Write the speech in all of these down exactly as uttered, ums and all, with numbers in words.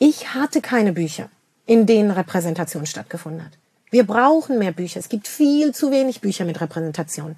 Ich hatte keine Bücher, in denen Repräsentation stattgefunden hat. Wir brauchen mehr Bücher. Es gibt viel zu wenig Bücher mit Repräsentation.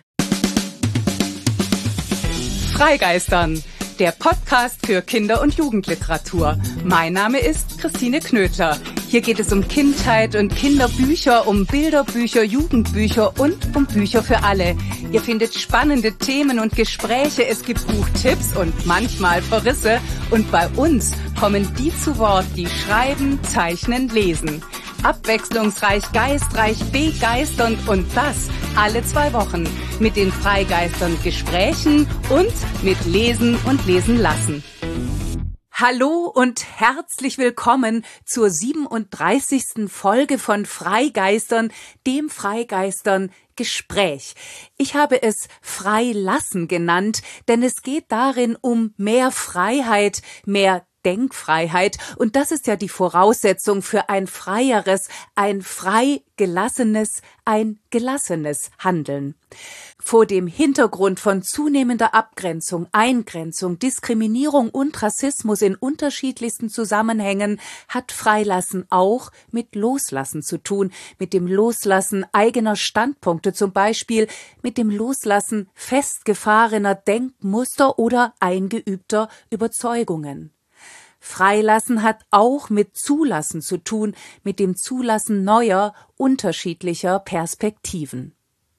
Freigeistern, der Podcast für Kinder- und Jugendliteratur. Mein Name ist Christine Knödler. Hier geht es um Kindheit und Kinderbücher, um Bilderbücher, Jugendbücher und um Bücher für alle. Ihr findet spannende Themen und Gespräche, es gibt Buchtipps und manchmal Verrisse. Und bei uns kommen die zu Wort, die schreiben, zeichnen, lesen. Abwechslungsreich, geistreich, begeisternd und das alle zwei Wochen mit den Freigeistern Gesprächen und mit Lesen und Lesen lassen. Hallo und herzlich willkommen zur siebenunddreißigsten Folge von Freigeistern, dem Freigeistern Gespräch. Ich habe es Freilassen genannt, denn es geht darin um mehr Freiheit, mehr Denkfreiheit, und das ist ja die Voraussetzung für ein freieres, ein frei gelassenes, ein gelassenes Handeln. Vor dem Hintergrund von zunehmender Abgrenzung, Eingrenzung, Diskriminierung und Rassismus in unterschiedlichsten Zusammenhängen hat Freilassen auch mit Loslassen zu tun, mit dem Loslassen eigener Standpunkte, zum Beispiel mit dem Loslassen festgefahrener Denkmuster oder eingeübter Überzeugungen. Freilassen hat auch mit Zulassen zu tun, mit dem Zulassen neuer, unterschiedlicher Perspektiven.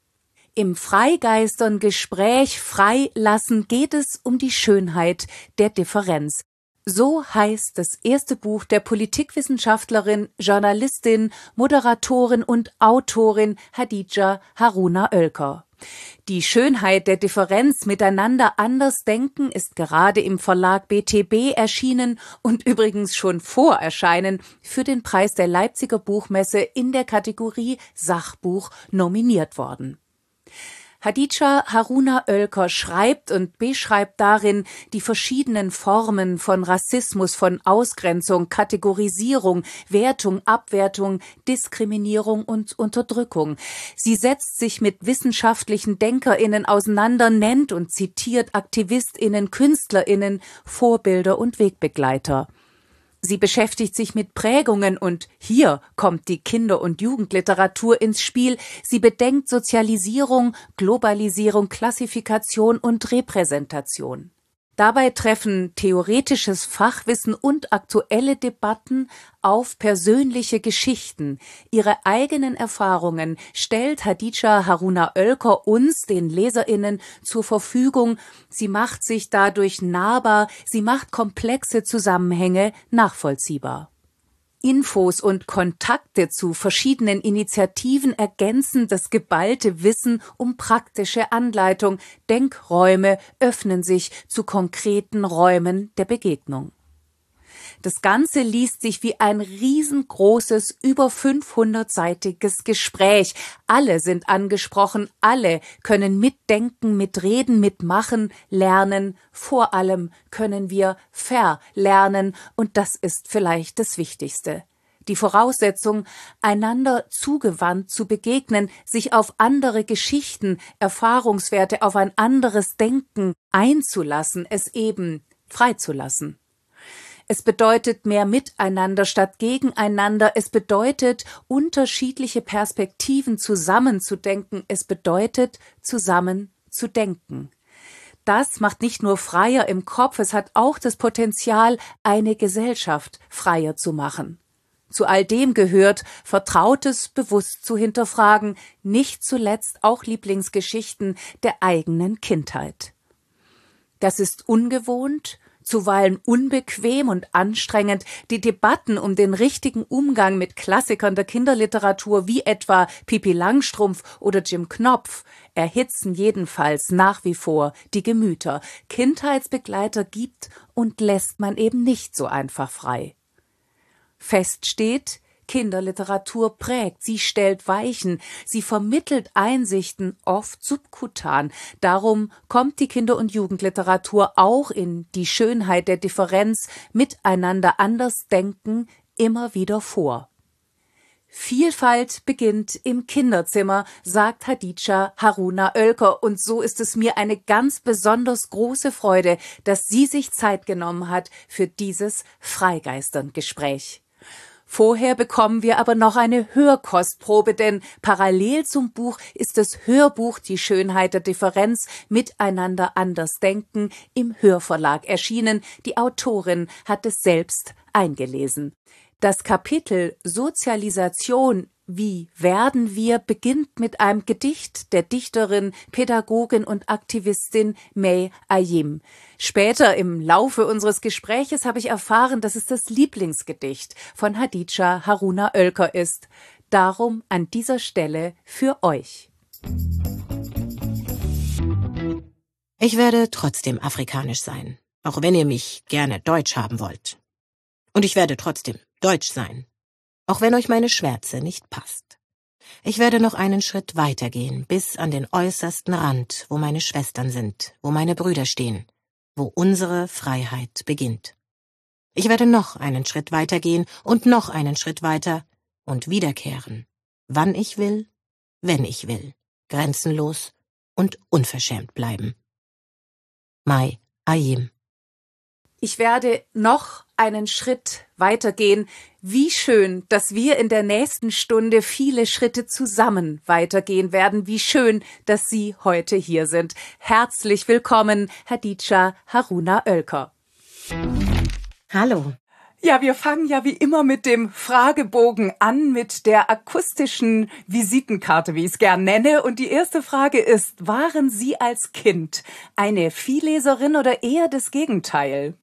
Im Freigeistern-Gespräch Freilassen geht es um die Schönheit der Differenz. So heißt das erste Buch der Politikwissenschaftlerin, Journalistin, Moderatorin und Autorin Hadija Haruna Oelker. Die Schönheit der Differenz, miteinander anders denken, ist gerade im Verlag B T B erschienen und übrigens schon vor Erscheinen für den Preis der Leipziger Buchmesse in der Kategorie Sachbuch nominiert worden. Hadija Haruna Oelker schreibt und beschreibt darin die verschiedenen Formen von Rassismus, von Ausgrenzung, Kategorisierung, Wertung, Abwertung, Diskriminierung und Unterdrückung. Sie setzt sich mit wissenschaftlichen DenkerInnen auseinander, nennt und zitiert AktivistInnen, KünstlerInnen, Vorbilder und Wegbegleiter. Sie beschäftigt sich mit Prägungen und hier kommt die Kinder- und Jugendliteratur ins Spiel. Sie bedenkt Sozialisierung, Globalisierung, Klassifikation und Repräsentation. Dabei treffen theoretisches Fachwissen und aktuelle Debatten auf persönliche Geschichten. Ihre eigenen Erfahrungen stellt Hadija Haruna Oelker uns, den LeserInnen, zur Verfügung. Sie macht sich dadurch nahbar, sie macht komplexe Zusammenhänge nachvollziehbar. Infos und Kontakte zu verschiedenen Initiativen ergänzen das geballte Wissen um praktische Anleitung. Denkräume öffnen sich zu konkreten Räumen der Begegnung. Das Ganze liest sich wie ein riesengroßes, über fünfhundertseitiges Gespräch. Alle sind angesprochen, alle können mitdenken, mitreden, mitmachen, lernen. Vor allem können wir verlernen, und das ist vielleicht das Wichtigste. Die Voraussetzung, einander zugewandt zu begegnen, sich auf andere Geschichten, Erfahrungswerte, auf ein anderes Denken einzulassen, es eben freizulassen. Es bedeutet mehr Miteinander statt Gegeneinander. Es bedeutet, unterschiedliche Perspektiven zusammenzudenken. Es bedeutet, zusammen zu denken. Das macht nicht nur freier im Kopf, es hat auch das Potenzial, eine Gesellschaft freier zu machen. Zu all dem gehört, Vertrautes bewusst zu hinterfragen, nicht zuletzt auch Lieblingsgeschichten der eigenen Kindheit. Das ist ungewohnt, zuweilen unbequem und anstrengend. Die Debatten um den richtigen Umgang mit Klassikern der Kinderliteratur wie etwa Pippi Langstrumpf oder Jim Knopf erhitzen jedenfalls nach wie vor die Gemüter. Kindheitsbegleiter gibt und lässt man eben nicht so einfach frei. Fest steht, Kinderliteratur prägt, sie stellt Weichen, sie vermittelt Einsichten, oft subkutan. Darum kommt die Kinder- und Jugendliteratur auch in die Schönheit der Differenz, miteinander anders denken, immer wieder vor. Vielfalt beginnt im Kinderzimmer, sagt Hadija Haruna Oelker. Und so ist es mir eine ganz besonders große Freude, dass sie sich Zeit genommen hat für dieses Freigeistern-Gespräch. Vorher bekommen wir aber noch eine Hörkostprobe, denn parallel zum Buch ist das Hörbuch Die Schönheit der Differenz, Miteinander anders denken im Hörverlag erschienen. Die Autorin hat es selbst eingelesen. Das Kapitel Sozialisation, wie werden wir, beginnt mit einem Gedicht der Dichterin, Pädagogin und Aktivistin May Ayim. Später im Laufe unseres Gespräches habe ich erfahren, dass es das Lieblingsgedicht von Hadija Haruna Oelker ist. Darum an dieser Stelle für euch. Ich werde trotzdem afrikanisch sein, auch wenn ihr mich gerne deutsch haben wollt. Und ich werde trotzdem deutsch sein, auch wenn euch meine Schwärze nicht passt. Ich werde noch einen Schritt weitergehen, bis an den äußersten Rand, wo meine Schwestern sind, wo meine Brüder stehen, wo unsere Freiheit beginnt. Ich werde noch einen Schritt weitergehen und noch einen Schritt weiter und wiederkehren, wann ich will, wenn ich will, grenzenlos und unverschämt bleiben. May Ayim. Ich werde noch einen Schritt weitergehen. Wie schön, dass wir in der nächsten Stunde viele Schritte zusammen weitergehen werden. Wie schön, dass Sie heute hier sind. Herzlich willkommen, Hadija Haruna Oelker. Hallo. Ja, wir fangen ja wie immer mit dem Fragebogen an, mit der akustischen Visitenkarte, wie ich es gern nenne. Und die erste Frage ist, waren Sie als Kind eine Vielleserin oder eher das Gegenteil?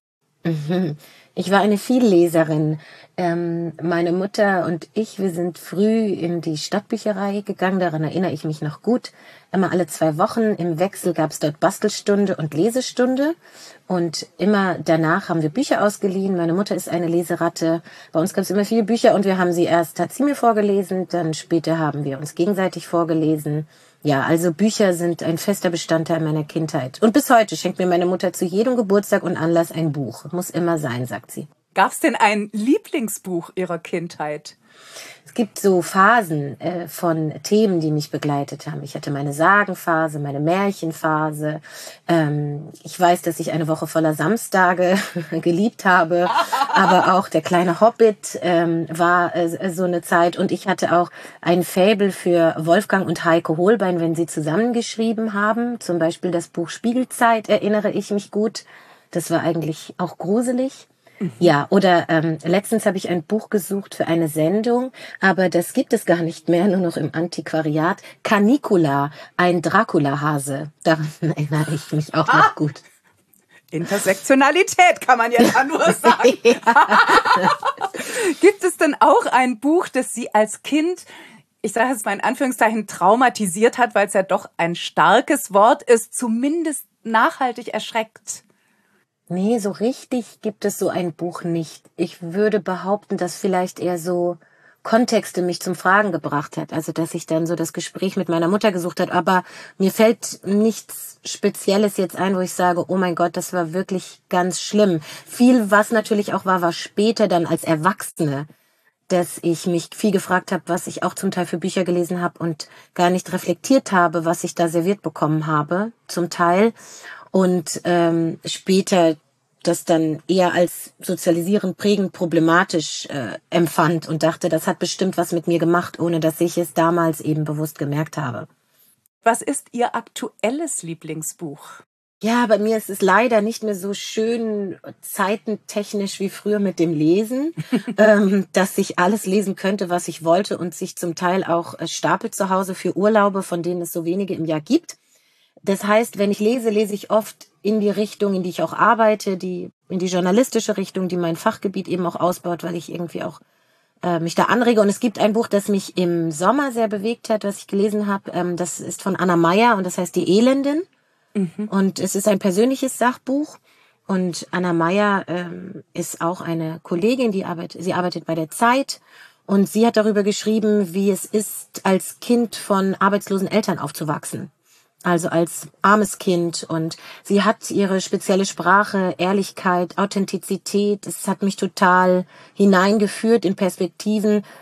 Ich war eine Vielleserin. Ähm, meine Mutter und ich, wir sind früh in die Stadtbücherei gegangen, daran erinnere ich mich noch gut. Immer alle zwei Wochen im Wechsel gab es dort Bastelstunde und Lesestunde. Und immer danach haben wir Bücher ausgeliehen. Meine Mutter ist eine Leseratte. Bei uns gab es immer viele Bücher und wir haben sie erst, hat sie mir vorgelesen, dann später haben wir uns gegenseitig vorgelesen. Ja, also Bücher sind ein fester Bestandteil meiner Kindheit. Und bis heute schenkt mir meine Mutter zu jedem Geburtstag und Anlass ein Buch. Muss immer sein, sagt sie. Gab es denn ein Lieblingsbuch Ihrer Kindheit? Es gibt so Phasen äh, von Themen, die mich begleitet haben. Ich hatte meine Sagenphase, meine Märchenphase. Ähm, ich weiß, dass ich eine Woche voller Samstage geliebt habe. Aber auch der kleine Hobbit ähm, war äh, so eine Zeit. Und ich hatte auch ein Faible für Wolfgang und Heike Holbein, wenn sie zusammengeschrieben haben. Zum Beispiel das Buch Spiegelzeit erinnere ich mich gut. Das war eigentlich auch gruselig. Ja, oder ähm, letztens habe ich ein Buch gesucht für eine Sendung, aber das gibt es gar nicht mehr, nur noch im Antiquariat. Canicula, ein Dracula-Hase. Daran erinnere ich mich auch noch gut. Intersektionalität kann man ja da nur sagen. Gibt es denn auch ein Buch, das Sie als Kind, ich sage es mal in Anführungszeichen, traumatisiert hat, weil es ja doch ein starkes Wort ist, zumindest nachhaltig erschreckt? Nee, so richtig gibt es so ein Buch nicht. Ich würde behaupten, dass vielleicht eher so Kontexte mich zum Fragen gebracht hat. Also, dass ich dann so das Gespräch mit meiner Mutter gesucht habe. Aber mir fällt nichts Spezielles jetzt ein, wo ich sage, oh mein Gott, das war wirklich ganz schlimm. Viel, was natürlich auch war, war später dann als Erwachsene, dass ich mich viel gefragt habe, was ich auch zum Teil für Bücher gelesen habe und gar nicht reflektiert habe, was ich da serviert bekommen habe, zum Teil. Und ähm, später das dann eher als sozialisierend, prägend, problematisch äh, empfand und dachte, das hat bestimmt was mit mir gemacht, ohne dass ich es damals eben bewusst gemerkt habe. Was ist Ihr aktuelles Lieblingsbuch? Ja, bei mir ist es leider nicht mehr so schön zeitentechnisch wie früher mit dem Lesen, ähm, dass ich alles lesen könnte, was ich wollte und sich zum Teil auch äh, stapelt zu Hause für Urlaube, von denen es so wenige im Jahr gibt. Das heißt, wenn ich lese, lese ich oft in die Richtung, in die ich auch arbeite, die in die journalistische Richtung, die mein Fachgebiet eben auch ausbaut, weil ich irgendwie auch äh, mich da anrege. Und es gibt ein Buch, das mich im Sommer sehr bewegt hat, was ich gelesen habe. Ähm, das ist von Anna Meyer und das heißt Die Elenden. Mhm. Und es ist ein persönliches Sachbuch. Und Anna Meyer ähm, ist auch eine Kollegin, die arbeitet, sie arbeitet bei der Zeit. Und sie hat darüber geschrieben, wie es ist, als Kind von arbeitslosen Eltern aufzuwachsen. Also als armes Kind, und sie hat ihre spezielle Sprache, Ehrlichkeit, Authentizität. Es hat mich total hineingeführt in Perspektiven,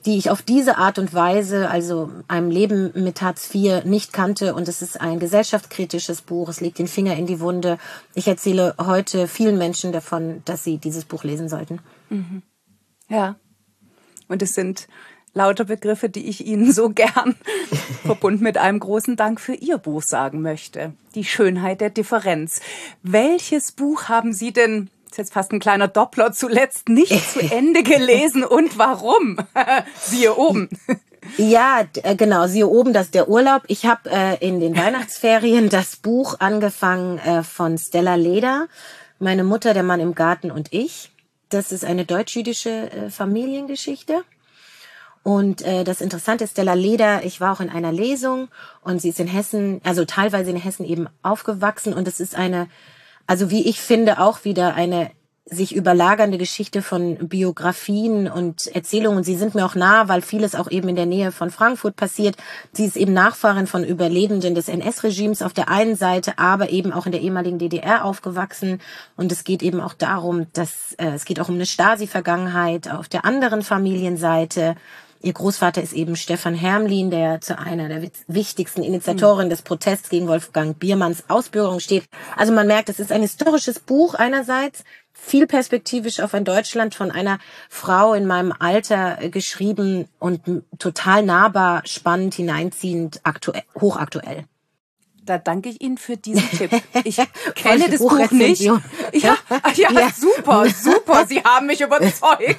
die ich auf diese Art und Weise, also einem Leben mit Hartz vier, nicht kannte. Und es ist ein gesellschaftskritisches Buch. Es legt den Finger in die Wunde. Ich erzähle heute vielen Menschen davon, dass sie dieses Buch lesen sollten. Mhm. Ja. Und es sind lauter Begriffe, die ich Ihnen so gern verbunden mit einem großen Dank für Ihr Buch sagen möchte. Die Schönheit der Differenz. Welches Buch haben Sie denn, das ist jetzt fast ein kleiner Doppler, zuletzt nicht zu Ende gelesen und warum? Siehe oben. Ja, genau, siehe oben, das ist der Urlaub. Ich habe äh, in den Weihnachtsferien das Buch angefangen äh, von Stella Leder, Meine Mutter, der Mann im Garten und ich. Das ist eine deutsch-jüdische äh, Familiengeschichte. Und äh, das Interessante ist, Stella Leder, ich war auch in einer Lesung und sie ist in Hessen, also teilweise in Hessen eben aufgewachsen. Und es ist eine, also wie ich finde, auch wieder eine sich überlagernde Geschichte von Biografien und Erzählungen. Sie sind mir auch nah, weil vieles auch eben in der Nähe von Frankfurt passiert. Sie ist eben Nachfahrin von Überlebenden des N S-Regimes auf der einen Seite, aber eben auch in der ehemaligen D D R aufgewachsen. Und es geht eben auch darum, dass äh, es geht auch um eine Stasi-Vergangenheit auf der anderen Familienseite. Ihr Großvater ist eben Stefan Hermlin, der zu einer der wichtigsten Initiatoren des Protests gegen Wolfgang Biermanns Ausbürgerung steht. Also man merkt, es ist ein historisches Buch einerseits, viel perspektivisch auf ein Deutschland von einer Frau in meinem Alter geschrieben und total nahbar, spannend, hineinziehend, aktuell, hochaktuell. Da danke ich Ihnen für diesen Tipp. Ich kenne das Buch nicht. Ja, ja, ja, super, super. Sie haben mich überzeugt.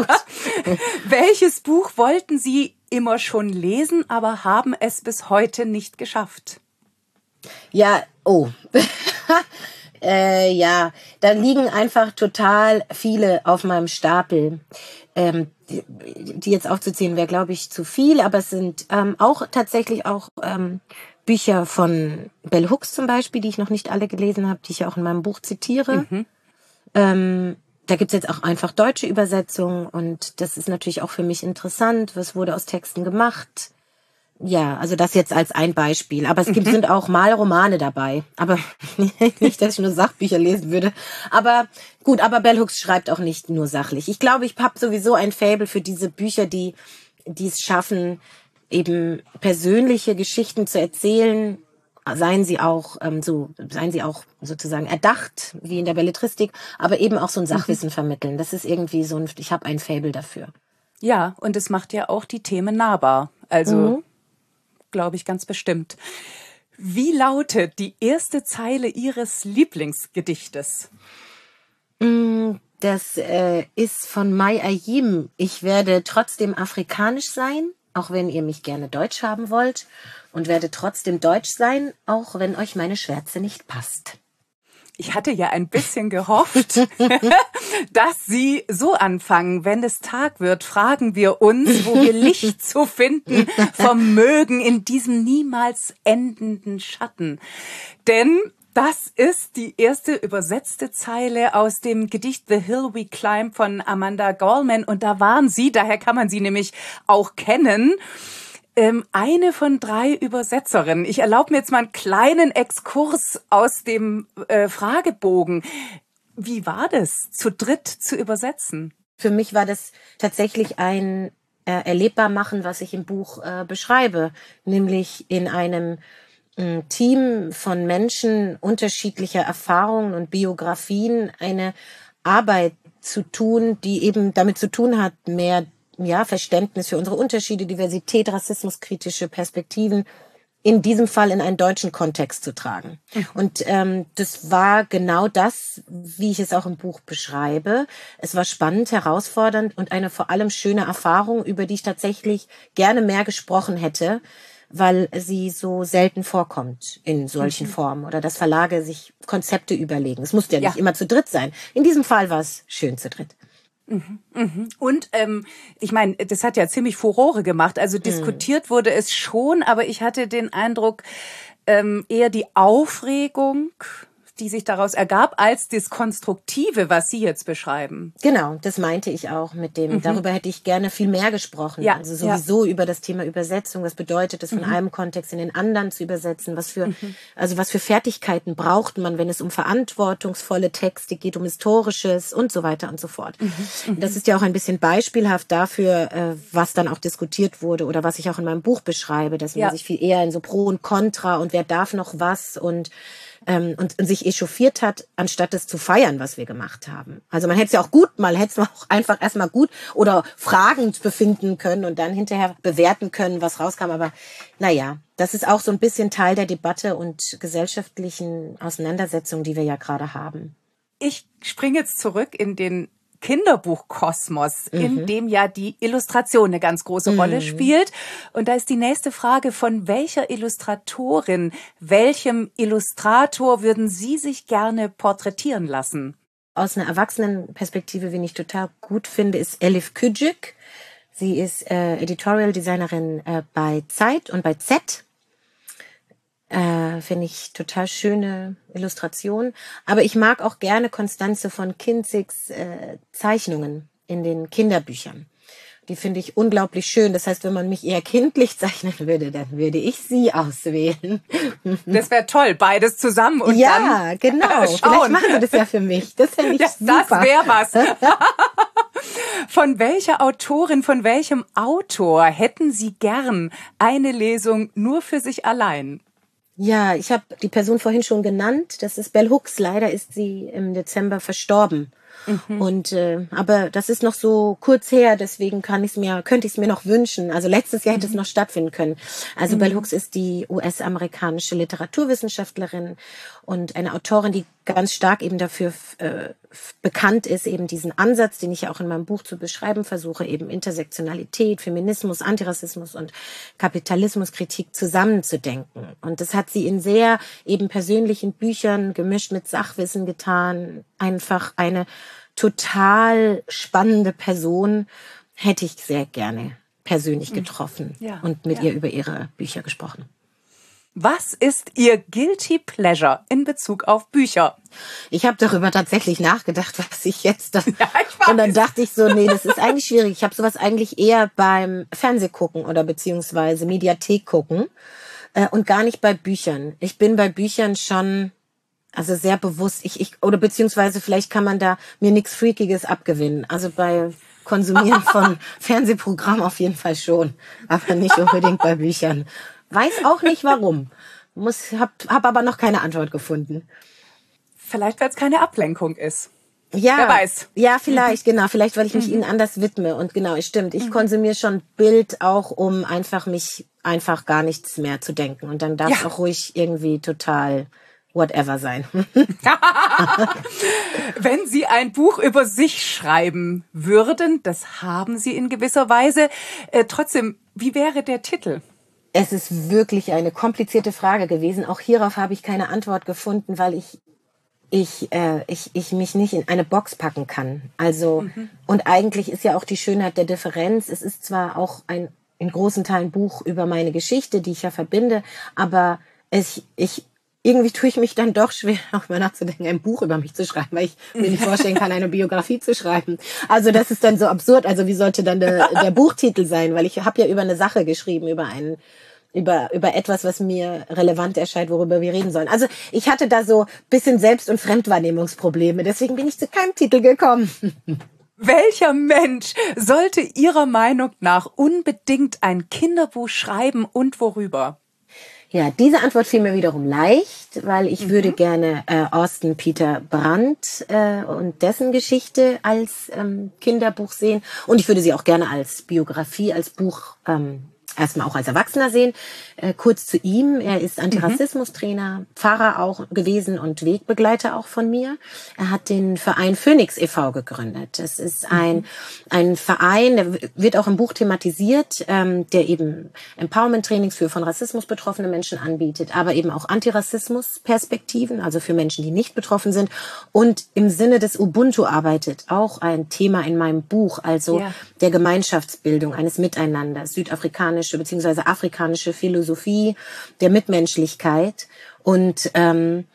Welches Buch wollten Sie immer schon lesen, aber haben es bis heute nicht geschafft? Ja, oh. äh, ja, da liegen einfach total viele auf meinem Stapel. Ähm, die, die jetzt aufzuzählen wäre, glaube ich, zu viel, aber es sind ähm, auch tatsächlich auch ähm, Bücher von Bell Hooks zum Beispiel, die ich noch nicht alle gelesen habe, die ich auch in meinem Buch zitiere. Mhm. Ähm, da gibt's jetzt auch einfach deutsche Übersetzungen und das ist natürlich auch für mich interessant. Was wurde aus Texten gemacht? Ja, also das jetzt als ein Beispiel. Aber es gibt, mhm. sind auch mal Romane dabei. Aber nicht, dass ich nur Sachbücher lesen würde. Aber gut, aber Bell Hooks schreibt auch nicht nur sachlich. Ich glaube, ich habe sowieso ein Faible für diese Bücher, die die es schaffen, eben persönliche Geschichten zu erzählen, seien sie auch ähm, so, seien sie auch sozusagen erdacht, wie in der Belletristik, aber eben auch so ein Sachwissen mhm. vermitteln. Das ist irgendwie so ein, ich habe ein Faible dafür. Ja, und es macht ja auch die Themen nahbar. Also, mhm. glaube ich ganz bestimmt. Wie lautet die erste Zeile Ihres Lieblingsgedichtes? Das äh, ist von Mai Ayim. Ich werde trotzdem afrikanisch sein, auch wenn ihr mich gerne deutsch haben wollt, und werde trotzdem deutsch sein, auch wenn euch meine Schwärze nicht passt. Ich hatte ja ein bisschen gehofft, dass Sie so anfangen. Wenn es Tag wird, fragen wir uns, wo wir Licht zu finden vermögen in diesem niemals endenden Schatten. Denn das ist die erste übersetzte Zeile aus dem Gedicht The Hill We Climb von Amanda Gorman. Und da waren Sie, daher kann man sie nämlich auch kennen, ähm, eine von drei Übersetzerinnen. Ich erlaube mir jetzt mal einen kleinen Exkurs aus dem äh, Fragebogen. Wie war das, zu dritt zu übersetzen? Für mich war das tatsächlich ein äh, Erlebbarmachen, was ich im Buch äh, beschreibe, nämlich in einem Team von Menschen unterschiedlicher Erfahrungen und Biografien eine Arbeit zu tun, die eben damit zu tun hat, mehr ja, Verständnis für unsere Unterschiede, Diversität, rassismuskritische Perspektiven in diesem Fall in einen deutschen Kontext zu tragen. Und ähm, das war genau das, wie ich es auch im Buch beschreibe. Es war spannend, herausfordernd und eine vor allem schöne Erfahrung, über die ich tatsächlich gerne mehr gesprochen hätte, weil sie so selten vorkommt in solchen mhm. Formen oder dass Verlage sich Konzepte überlegen. Es musste ja nicht ja. immer zu dritt sein. In diesem Fall war es schön zu dritt. Mhm, mhm. Und ähm, ich meine, das hat ja ziemlich Furore gemacht. Also diskutiert mhm. wurde es schon, aber ich hatte den Eindruck, ähm, eher die Aufregung die sich daraus ergab, als das Konstruktive, was Sie jetzt beschreiben. Genau, das meinte ich auch mit dem. Mhm. Darüber hätte ich gerne viel mehr gesprochen. Ja, also sowieso ja. über das Thema Übersetzung. Was bedeutet es, von mhm. einem Kontext in den anderen zu übersetzen? Was für, mhm. also was für Fertigkeiten braucht man, wenn es um verantwortungsvolle Texte geht, um Historisches und so weiter und so fort. Mhm. Das ist ja auch ein bisschen beispielhaft dafür, was dann auch diskutiert wurde oder was ich auch in meinem Buch beschreibe, dass man ja. sich viel eher in so Pro und Contra und wer darf noch was und ähm, und, und sich echauffiert hat, anstatt es zu feiern, was wir gemacht haben. Also man hätte es ja auch gut, mal hätte es auch einfach erstmal gut oder fragend befinden können und dann hinterher bewerten können, was rauskam. Aber naja, das ist auch so ein bisschen Teil der Debatte und gesellschaftlichen Auseinandersetzungen, die wir ja gerade haben. Ich springe jetzt zurück in den Kinderbuchkosmos, mhm. in dem ja die Illustration eine ganz große mhm. Rolle spielt. Und da ist die nächste Frage, von welcher Illustratorin, welchem Illustrator würden Sie sich gerne porträtieren lassen? Aus einer Erwachsenenperspektive, wen ich total gut finde, ist Elif Küçük. Sie ist äh, Editorial Designerin äh, bei Zeit und bei Z. Äh, finde ich total schöne Illustration. Aber ich mag auch gerne Constanze von Kinzigs äh, Zeichnungen in den Kinderbüchern. Die finde ich unglaublich schön. Das heißt, wenn man mich eher kindlich zeichnen würde, dann würde ich sie auswählen. Das wäre toll, beides zusammen und ja, dann Ja, genau. Schauen. Vielleicht machen Sie das ja für mich. Das fände ich ja, super. Das wäre was. Von welcher Autorin, von welchem Autor hätten Sie gern eine Lesung nur für sich allein? Ja, ich habe die Person vorhin schon genannt. Das ist Bell Hooks. Leider ist sie im Dezember verstorben. Mhm. Und äh, aber das ist noch so kurz her, deswegen kann ich's mir, könnte ich es mir noch wünschen. Also letztes Jahr hätte mhm. es noch stattfinden können. Also mhm. Bell Hooks ist die U S-amerikanische Literaturwissenschaftlerin und eine Autorin, die ganz stark eben dafür äh, bekannt ist, eben diesen Ansatz, den ich ja auch in meinem Buch zu beschreiben versuche, eben Intersektionalität, Feminismus, Antirassismus und Kapitalismuskritik zusammenzudenken. Und das hat sie in sehr eben persönlichen Büchern gemischt mit Sachwissen getan. Einfach eine total spannende Person, hätte ich sehr gerne persönlich getroffen ja, und mit ja. ihr über ihre Bücher gesprochen. Was ist Ihr Guilty Pleasure in Bezug auf Bücher? Ich habe darüber tatsächlich nachgedacht, was ich jetzt da... Ja, ich weiß. Und dann dachte ich so, nee, das ist eigentlich schwierig. Ich habe sowas eigentlich eher beim Fernsehgucken oder beziehungsweise Mediathek gucken äh, und gar nicht bei Büchern. Ich bin bei Büchern schon... Also sehr bewusst, ich, ich, oder beziehungsweise vielleicht kann man da mir nichts Freakiges abgewinnen. Also bei Konsumieren von Fernsehprogrammen auf jeden Fall schon, aber nicht unbedingt bei Büchern. Weiß auch nicht warum. Muss, hab, hab aber noch keine Antwort gefunden. Vielleicht, weil es keine Ablenkung ist. Ja, wer weiß. Ja, vielleicht, mhm. genau. Vielleicht, weil ich mich mhm. ihnen anders widme. Und genau, es stimmt. Ich mhm. konsumiere schon Bild auch, um einfach mich einfach gar nichts mehr zu denken. Und dann darf es ja. auch ruhig irgendwie total whatever sein. Wenn Sie ein Buch über sich schreiben würden, das haben Sie in gewisser Weise, äh, trotzdem, wie wäre der Titel? Es ist wirklich eine komplizierte Frage gewesen. Auch hierauf habe ich keine Antwort gefunden, weil ich ich äh, ich ich mich nicht in eine Box packen kann. Also mhm. und eigentlich ist ja auch die Schönheit der Differenz. Es ist zwar auch ein in großen Teilen Buch über meine Geschichte, die ich ja verbinde, aber ich ich irgendwie tue ich mich dann doch schwer, auch mal nachzudenken, ein Buch über mich zu schreiben, weil ich mir nicht vorstellen kann, eine Biografie zu schreiben. Also das ist dann so absurd. Also wie sollte dann der, der Buchtitel sein? Weil ich habe ja über eine Sache geschrieben, über einen, über über etwas, was mir relevant erscheint, worüber wir reden sollen. Also ich hatte da so ein bisschen Selbst- und Fremdwahrnehmungsprobleme. Deswegen bin ich zu keinem Titel gekommen. Welcher Mensch sollte Ihrer Meinung nach unbedingt ein Kinderbuch schreiben und worüber? Ja, diese Antwort fiel mir wiederum leicht, weil ich mhm. würde gerne äh, Austin Peter Brandt äh, und dessen Geschichte als ähm, Kinderbuch sehen. Und ich würde sie auch gerne als Biografie, als Buch ähm, erstmal auch als Erwachsener sehen. Äh, kurz zu ihm. Er ist Antirassismus-Trainer, Pfarrer auch gewesen und Wegbegleiter auch von mir. Er hat den Verein Phoenix e V gegründet. Das ist ein, ein Verein, der wird auch im Buch thematisiert, ähm, der eben Empowerment-Trainings für von Rassismus betroffene Menschen anbietet, aber eben auch Antirassismus-Perspektiven, also für Menschen, die nicht betroffen sind, und im Sinne des Ubuntu arbeitet. Auch ein Thema in meinem Buch, also ja. der Gemeinschaftsbildung, eines Miteinanders, südafrikanische bzw. afrikanische Philosophie der Mitmenschlichkeit. Und ähm,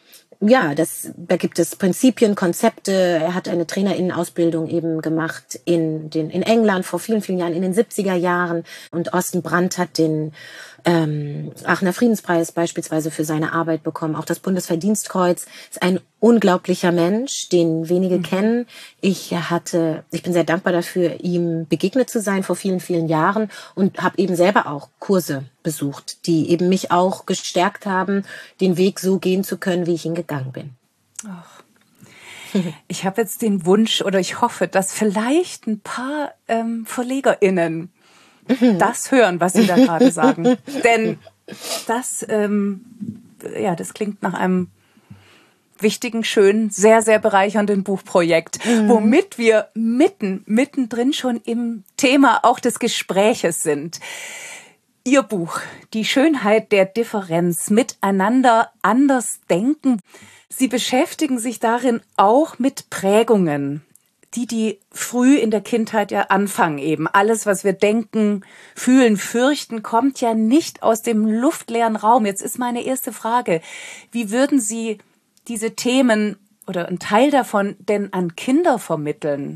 ja, das, da gibt es Prinzipien, Konzepte. Er hat eine Trainerinnenausbildung eben gemacht in den in England vor vielen, vielen Jahren, in den siebziger Jahren. Und Osten Brandt hat den ähm, Aachener Friedenspreis beispielsweise für seine Arbeit bekommen. Auch das Bundesverdienstkreuz. Ist ein unglaublicher Mensch, den wenige mhm. kennen. Ich hatte, ich bin sehr dankbar dafür, ihm begegnet zu sein vor vielen, vielen Jahren und habe eben selber auch Kurse besucht, die eben mich auch gestärkt haben, den Weg so gehen zu können, wie ich ihn gegangen bin. Ach. Ich habe jetzt den Wunsch oder ich hoffe, dass vielleicht ein paar ähm, VerlegerInnen mhm. das hören, was Sie da gerade sagen. Denn das, ähm, ja, das klingt nach einem wichtigen, schönen, sehr, sehr bereichernden Buchprojekt, mhm. womit wir mitten, mittendrin schon im Thema auch des Gespräches sind. Ihr Buch, Die Schönheit der Differenz, miteinander anders denken. Sie beschäftigen sich darin auch mit Prägungen, die die früh in der Kindheit ja anfangen eben. Alles, was wir denken, fühlen, fürchten, kommt ja nicht aus dem luftleeren Raum. Jetzt ist meine erste Frage, wie würden Sie diese Themen oder einen Teil davon denn an Kinder vermitteln?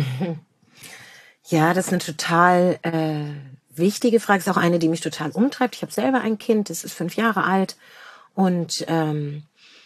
Ja, das ist eine total äh, wichtige Frage. Das ist auch eine, die mich total umtreibt. Ich habe selber ein Kind, das ist fünf Jahre alt und ähm,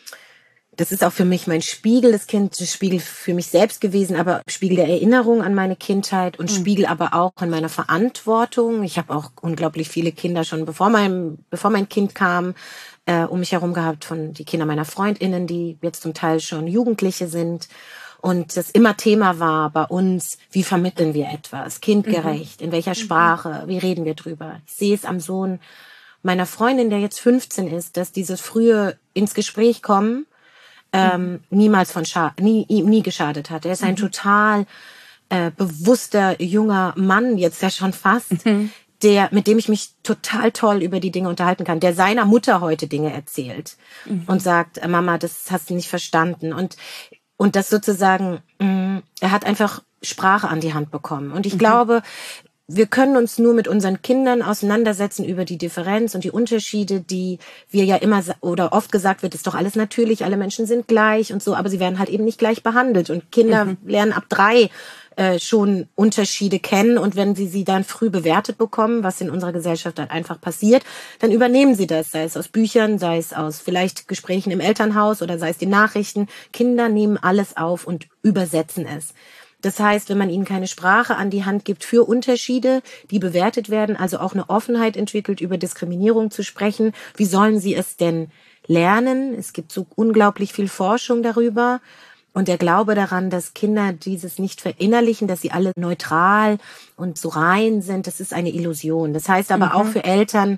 das ist auch für mich mein Spiegel, das Kind, das Spiegel für mich selbst gewesen, aber Spiegel der Erinnerung an meine Kindheit und mhm. Spiegel aber auch an meiner Verantwortung. Ich habe auch unglaublich viele Kinder schon, bevor mein, bevor mein Kind kam, äh, um mich herum gehabt, von die Kinder meiner FreundInnen, die jetzt zum Teil schon Jugendliche sind. Und das immer Thema war bei uns, wie vermitteln wir etwas, kindgerecht, mhm. in welcher Sprache, wie reden wir drüber. Ich sehe es am Sohn meiner Freundin, der jetzt fünfzehn ist, dass dieses frühe ins Gespräch kommen, Ähm, niemals von Scha- nie, nie geschadet hat. Er ist ein mhm. total äh, bewusster junger Mann, jetzt ja schon fast, mhm. der, mit dem ich mich total toll über die Dinge unterhalten kann, der seiner Mutter heute Dinge erzählt mhm. und sagt, Mama, das hast du nicht verstanden. Und, und das sozusagen, mh, er hat einfach Sprache an die Hand bekommen. Und ich mhm. glaube, wir können uns nur mit unseren Kindern auseinandersetzen über die Differenz und die Unterschiede, die wir ja immer oder oft gesagt wird, ist doch alles natürlich, alle Menschen sind gleich und so, aber sie werden halt eben nicht gleich behandelt. Und Kinder mhm. lernen ab drei äh, schon Unterschiede kennen und wenn sie sie dann früh bewertet bekommen, was in unserer Gesellschaft dann einfach passiert, dann übernehmen sie das, sei es aus Büchern, sei es aus vielleicht Gesprächen im Elternhaus oder sei es die Nachrichten. Kinder nehmen alles auf und übersetzen es. Das heißt, wenn man ihnen keine Sprache an die Hand gibt für Unterschiede, die bewertet werden, also auch eine Offenheit entwickelt, über Diskriminierung zu sprechen, wie sollen sie es denn lernen? Es gibt so unglaublich viel Forschung darüber. Und der Glaube daran, dass Kinder dieses nicht verinnerlichen, dass sie alle neutral und so rein sind, das ist eine Illusion. Das heißt aber mhm. auch für Eltern,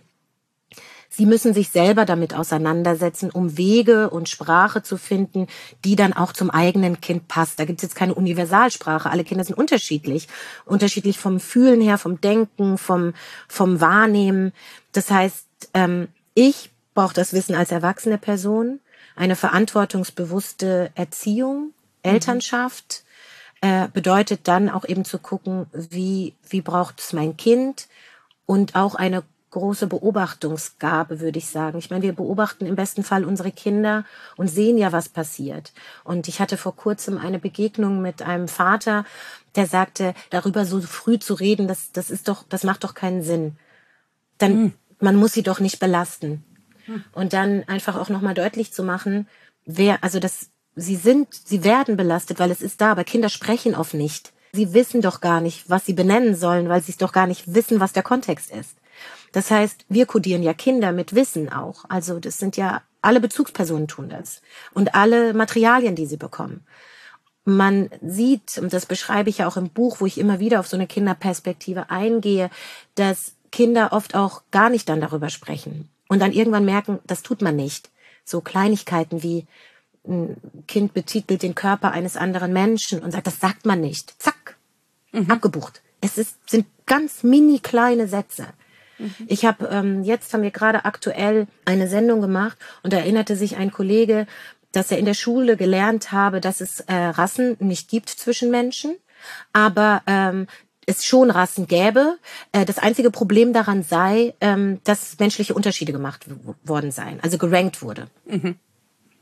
sie müssen sich selber damit auseinandersetzen, um Wege und Sprache zu finden, die dann auch zum eigenen Kind passt. Da gibt es jetzt keine Universalsprache. Alle Kinder sind unterschiedlich. Unterschiedlich vom Fühlen her, vom Denken, vom, vom Wahrnehmen. Das heißt, ähm, ich brauche das Wissen als erwachsene Person, eine verantwortungsbewusste Erziehung, Elternschaft, mhm. äh, bedeutet dann auch eben zu gucken, wie, wie braucht es mein Kind und auch eine große Beobachtungsgabe, würde ich sagen. Ich meine, wir beobachten im besten Fall unsere Kinder und sehen ja, was passiert. Und ich hatte vor kurzem eine Begegnung mit einem Vater, der sagte, darüber so früh zu reden, das, das ist doch, das macht doch keinen Sinn. Dann, mhm. man muss sie doch nicht belasten. Mhm. Und dann einfach auch nochmal deutlich zu machen, wer, also das, sie sind, sie werden belastet, weil es ist da, aber Kinder sprechen oft nicht. Sie wissen doch gar nicht, was sie benennen sollen, weil sie es doch gar nicht wissen, was der Kontext ist. Das heißt, wir kodieren ja Kinder mit Wissen auch. Also das sind ja, alle Bezugspersonen tun das. Und alle Materialien, die sie bekommen. Man sieht, und das beschreibe ich ja auch im Buch, wo ich immer wieder auf so eine Kinderperspektive eingehe, dass Kinder oft auch gar nicht dann darüber sprechen. Und dann irgendwann merken, das tut man nicht. So Kleinigkeiten wie, ein Kind betitelt den Körper eines anderen Menschen und sagt, das sagt man nicht. Zack, mhm. abgebucht. Es ist, sind ganz mini kleine Sätze. Ich habe ähm, jetzt haben wir gerade aktuell eine Sendung gemacht und da erinnerte sich ein Kollege, dass er in der Schule gelernt habe, dass es äh, Rassen nicht gibt zwischen Menschen, aber ähm, es schon Rassen gäbe. Äh, das einzige Problem daran sei, ähm, dass menschliche Unterschiede gemacht w- worden seien, also gerankt wurde. Mhm.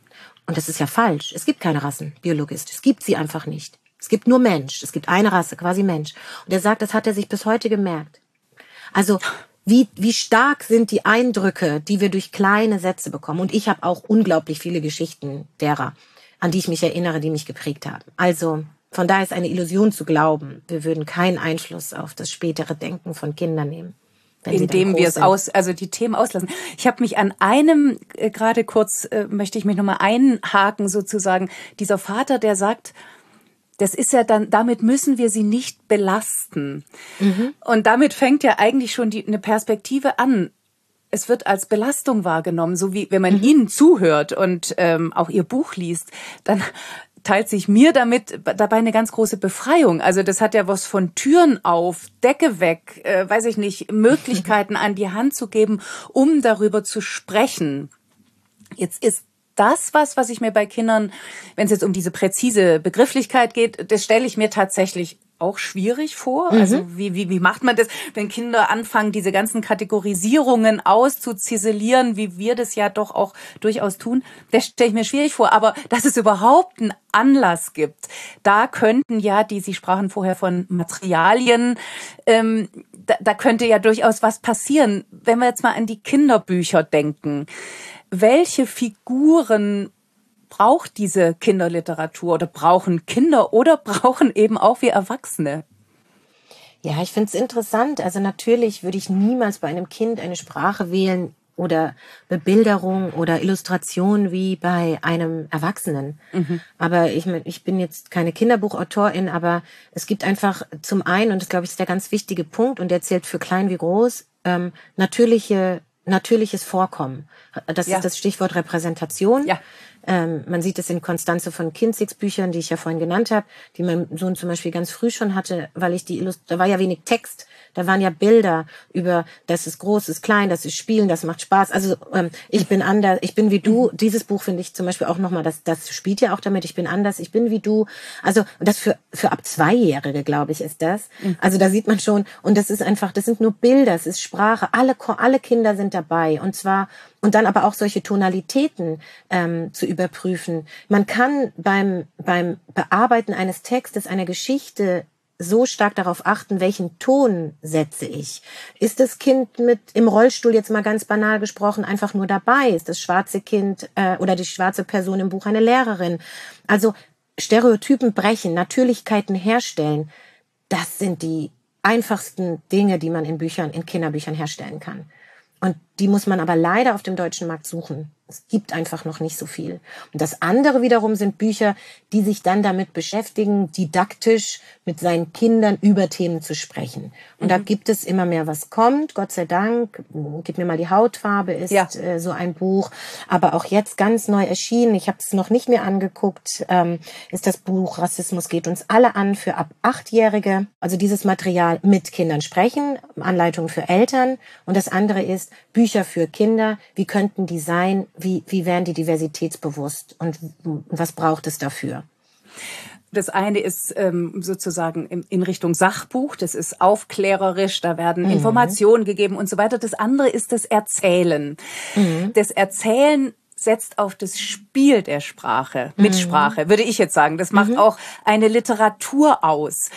Und das ist ja falsch. Es gibt keine Rassen, biologisch. Es gibt sie einfach nicht. Es gibt nur Mensch. Es gibt eine Rasse, quasi Mensch. Und er sagt, das hat er sich bis heute gemerkt. Also wie, wie stark sind die Eindrücke, die wir durch kleine Sätze bekommen. Und ich habe auch unglaublich viele Geschichten derer, an die ich mich erinnere, die mich geprägt haben. Also von daher ist eine Illusion zu glauben, wir würden keinen Einfluss auf das spätere Denken von Kindern nehmen. Indem wir es aus, also die Themen auslassen. Ich habe mich an einem, äh, gerade kurz äh, möchte ich mich nochmal einhaken sozusagen, dieser Vater, der sagt, das ist ja dann, damit müssen wir sie nicht belasten. Mhm. Und damit fängt ja eigentlich schon die, eine Perspektive an. Es wird als Belastung wahrgenommen, so wie wenn man mhm. ihnen zuhört und ähm, auch ihr Buch liest, dann teilt sich mir damit dabei eine ganz große Befreiung. Also das hat ja was von Türen auf, Decke weg, äh, weiß ich nicht, Möglichkeiten an die Hand zu geben, um darüber zu sprechen. Jetzt ist das was, was ich mir bei Kindern, wenn es jetzt um diese präzise Begrifflichkeit geht, das stelle ich mir tatsächlich auch schwierig vor. Mhm. Also wie, wie, wie macht man das, wenn Kinder anfangen, diese ganzen Kategorisierungen auszuziselieren, wie wir das ja doch auch durchaus tun? Das stelle ich mir schwierig vor. Aber dass es überhaupt einen Anlass gibt, da könnten ja, die Sie sprachen vorher von Materialien, ähm, da, da könnte ja durchaus was passieren. Wenn wir jetzt mal an die Kinderbücher denken, welche Figuren braucht diese Kinderliteratur oder brauchen Kinder oder brauchen eben auch wir Erwachsene? Ja, ich finde es interessant. Also natürlich würde ich niemals bei einem Kind eine Sprache wählen oder Bebilderung oder Illustration wie bei einem Erwachsenen. Mhm. Aber ich, ich bin jetzt keine Kinderbuchautorin, aber es gibt einfach zum einen, und das glaube ich ist der ganz wichtige Punkt, und der zählt für klein wie groß, ähm, natürliche natürliches Vorkommen. Das ja. ist das Stichwort Repräsentation. Ja. Ähm, man sieht es in Constanze von Kinzigs Büchern, die ich ja vorhin genannt habe, die mein Sohn zum Beispiel ganz früh schon hatte, weil ich die Illust- da war ja wenig Text, da waren ja Bilder über, das ist groß, das ist klein, das ist Spielen, das macht Spaß. Also ähm, ich bin anders, ich bin wie du. Dieses Buch finde ich zum Beispiel auch nochmal, das, das spielt ja auch damit, ich bin anders, ich bin wie du. Also das für für ab Zweijährige, glaube ich, ist das. Also da sieht man schon, und das ist einfach, das sind nur Bilder, es ist Sprache. Alle alle Kinder sind dabei, und zwar und dann aber auch solche Tonalitäten ähm, zu überprüfen. Man kann beim beim Bearbeiten eines Textes, einer Geschichte so stark darauf achten, welchen Ton setze ich. Ist das Kind mit im Rollstuhl, jetzt mal ganz banal gesprochen, einfach nur dabei? Ist das schwarze Kind äh, oder die schwarze Person im Buch eine Lehrerin? Also Stereotypen brechen, Natürlichkeiten herstellen, das sind die einfachsten Dinge, die man in Büchern, in Kinderbüchern herstellen kann. Und die muss man aber leider auf dem deutschen Markt suchen. Es gibt einfach noch nicht so viel. Und das andere wiederum sind Bücher, die sich dann damit beschäftigen, didaktisch mit seinen Kindern über Themen zu sprechen. Und mhm. da gibt es immer mehr, was kommt. Gott sei Dank. Gib mir mal die Hautfarbe ist ja. äh, so ein Buch. Aber auch jetzt ganz neu erschienen, ich habe es noch nicht mehr angeguckt, ähm, ist das Buch Rassismus geht uns alle an für ab Achtjährige. Also dieses Material mit Kindern sprechen, Anleitungen für Eltern. Und das andere ist Bücher für Kinder. Wie könnten die sein? Wie, wie werden die diversitätsbewusst und was braucht es dafür? Das eine ist ähm, sozusagen in, in Richtung Sachbuch, das ist aufklärerisch, da werden mhm. Informationen gegeben und so weiter. Das andere ist das Erzählen. Mhm. Das Erzählen setzt auf das Spiel der Sprache, mhm. mit Sprache, würde ich jetzt sagen. Das macht mhm. auch eine Literatur aus.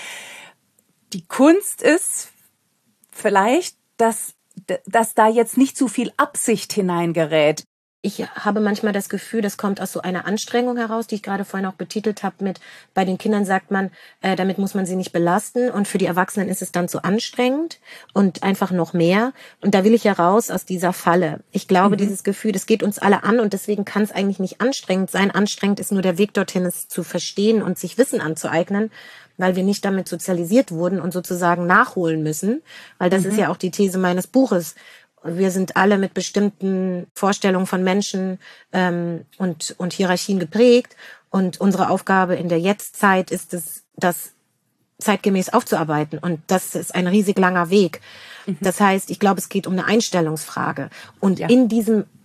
Die Kunst ist vielleicht, dass, dass da jetzt nicht zu viel Absicht hineingerät. Ich habe manchmal das Gefühl, das kommt aus so einer Anstrengung heraus, die ich gerade vorhin auch betitelt habe mit, bei den Kindern sagt man, äh, damit muss man sie nicht belasten, und für die Erwachsenen ist es dann zu anstrengend und einfach noch mehr. Und da will ich ja raus aus dieser Falle. Ich glaube, mhm. dieses Gefühl, das geht uns alle an, und deswegen kann es eigentlich nicht anstrengend sein. Anstrengend ist nur der Weg dorthin, es zu verstehen und sich Wissen anzueignen, weil wir nicht damit sozialisiert wurden und sozusagen nachholen müssen, weil das mhm. ist ja auch die These meines Buches. Wir sind alle mit bestimmten Vorstellungen von Menschen ähm, und, und Hierarchien geprägt. Und unsere Aufgabe in der Jetztzeit ist es, das zeitgemäß aufzuarbeiten. Und das ist ein riesig langer Weg. Mhm. Das heißt, ich glaube, es geht um eine Einstellungsfrage. Und ja. in diesem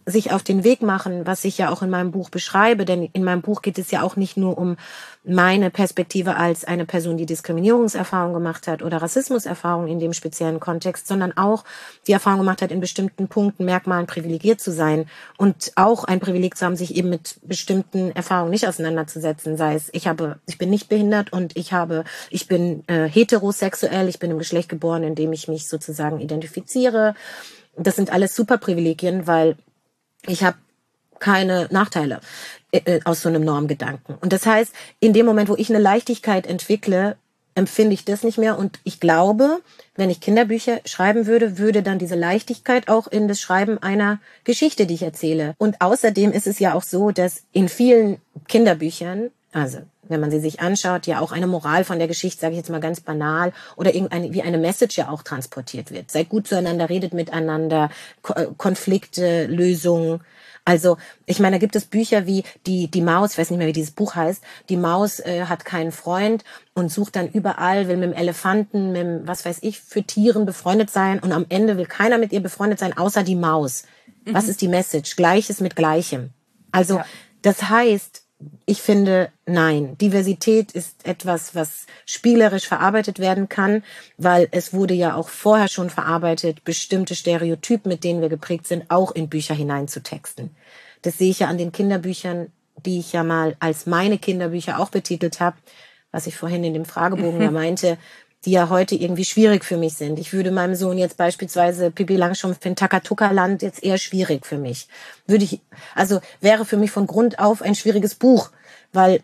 sich auf den Weg machen, was ich ja auch in meinem Buch beschreibe, denn in meinem Buch geht es ja auch nicht nur um meine Perspektive als eine Person, die Diskriminierungserfahrung gemacht hat oder Rassismuserfahrung in dem speziellen Kontext, sondern auch die Erfahrung gemacht hat, in bestimmten Punkten, Merkmalen privilegiert zu sein und auch ein Privileg zu haben, sich eben mit bestimmten Erfahrungen nicht auseinanderzusetzen, sei es, ich habe, ich bin nicht behindert und ich habe, ich bin äh, heterosexuell, ich bin im Geschlecht geboren, in dem ich mich sozusagen identifiziere. Das sind alles super Privilegien, weil ich habe keine Nachteile äh, aus so einem Normgedanken. Und das heißt, in dem Moment, wo ich eine Leichtigkeit entwickle, empfinde ich das nicht mehr. Und ich glaube, wenn ich Kinderbücher schreiben würde, würde dann diese Leichtigkeit auch in das Schreiben einer Geschichte, die ich erzähle. Und außerdem ist es ja auch so, dass in vielen Kinderbüchern, also wenn man sie sich anschaut, ja auch eine Moral von der Geschichte, sage ich jetzt mal ganz banal, oder irgendeine, wie eine Message ja auch transportiert wird. Seid gut zueinander, redet miteinander, Ko- Konflikte, Lösungen. Also, ich meine, da gibt es Bücher wie die die Maus, ich weiß nicht mehr, wie dieses Buch heißt, die Maus äh, hat keinen Freund und sucht dann überall, will mit dem Elefanten, mit dem, was weiß ich, für Tieren befreundet sein und am Ende will keiner mit ihr befreundet sein, außer die Maus. Mhm. Was ist die Message? Gleiches mit Gleichem. Also, ja. Das heißt, ich finde, nein, Diversität ist etwas, was spielerisch verarbeitet werden kann, weil es wurde ja auch vorher schon verarbeitet, bestimmte Stereotypen, mit denen wir geprägt sind, auch in Bücher hineinzutexten. Das sehe ich ja an den Kinderbüchern, die ich ja mal als meine Kinderbücher auch betitelt habe, was ich vorhin in dem Fragebogen ja meinte, die ja heute irgendwie schwierig für mich sind. Ich würde meinem Sohn jetzt beispielsweise Pippi Langstrumpf in Takatuka-Land jetzt eher schwierig für mich. Würde ich, also wäre für mich von Grund auf ein schwieriges Buch, weil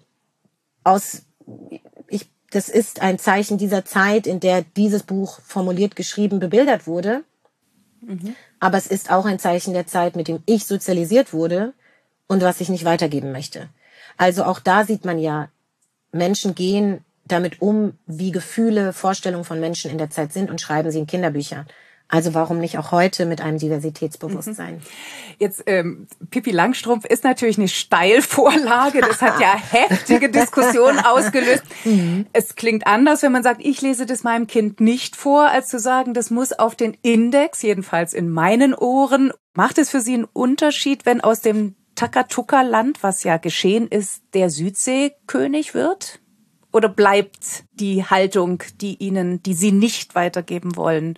aus, ich, das ist ein Zeichen dieser Zeit, in der dieses Buch formuliert, geschrieben, bebildert wurde. Mhm. Aber es ist auch ein Zeichen der Zeit, mit dem ich sozialisiert wurde und was ich nicht weitergeben möchte. Also auch da sieht man ja, Menschen gehen damit um, wie Gefühle, Vorstellungen von Menschen in der Zeit sind und schreiben sie in Kinderbüchern. Also warum nicht auch heute mit einem Diversitätsbewusstsein? Jetzt, ähm, Pippi Langstrumpf ist natürlich eine Steilvorlage. Das hat ja heftige Diskussionen ausgelöst. Mhm. Es klingt anders, wenn man sagt, ich lese das meinem Kind nicht vor, als zu sagen, das muss auf den Index, jedenfalls in meinen Ohren. Macht es für Sie einen Unterschied, wenn aus dem Takatuka-Land, was ja geschehen ist, der Südseekönig wird? Oder bleibt die Haltung, die Ihnen, die Sie nicht weitergeben wollen,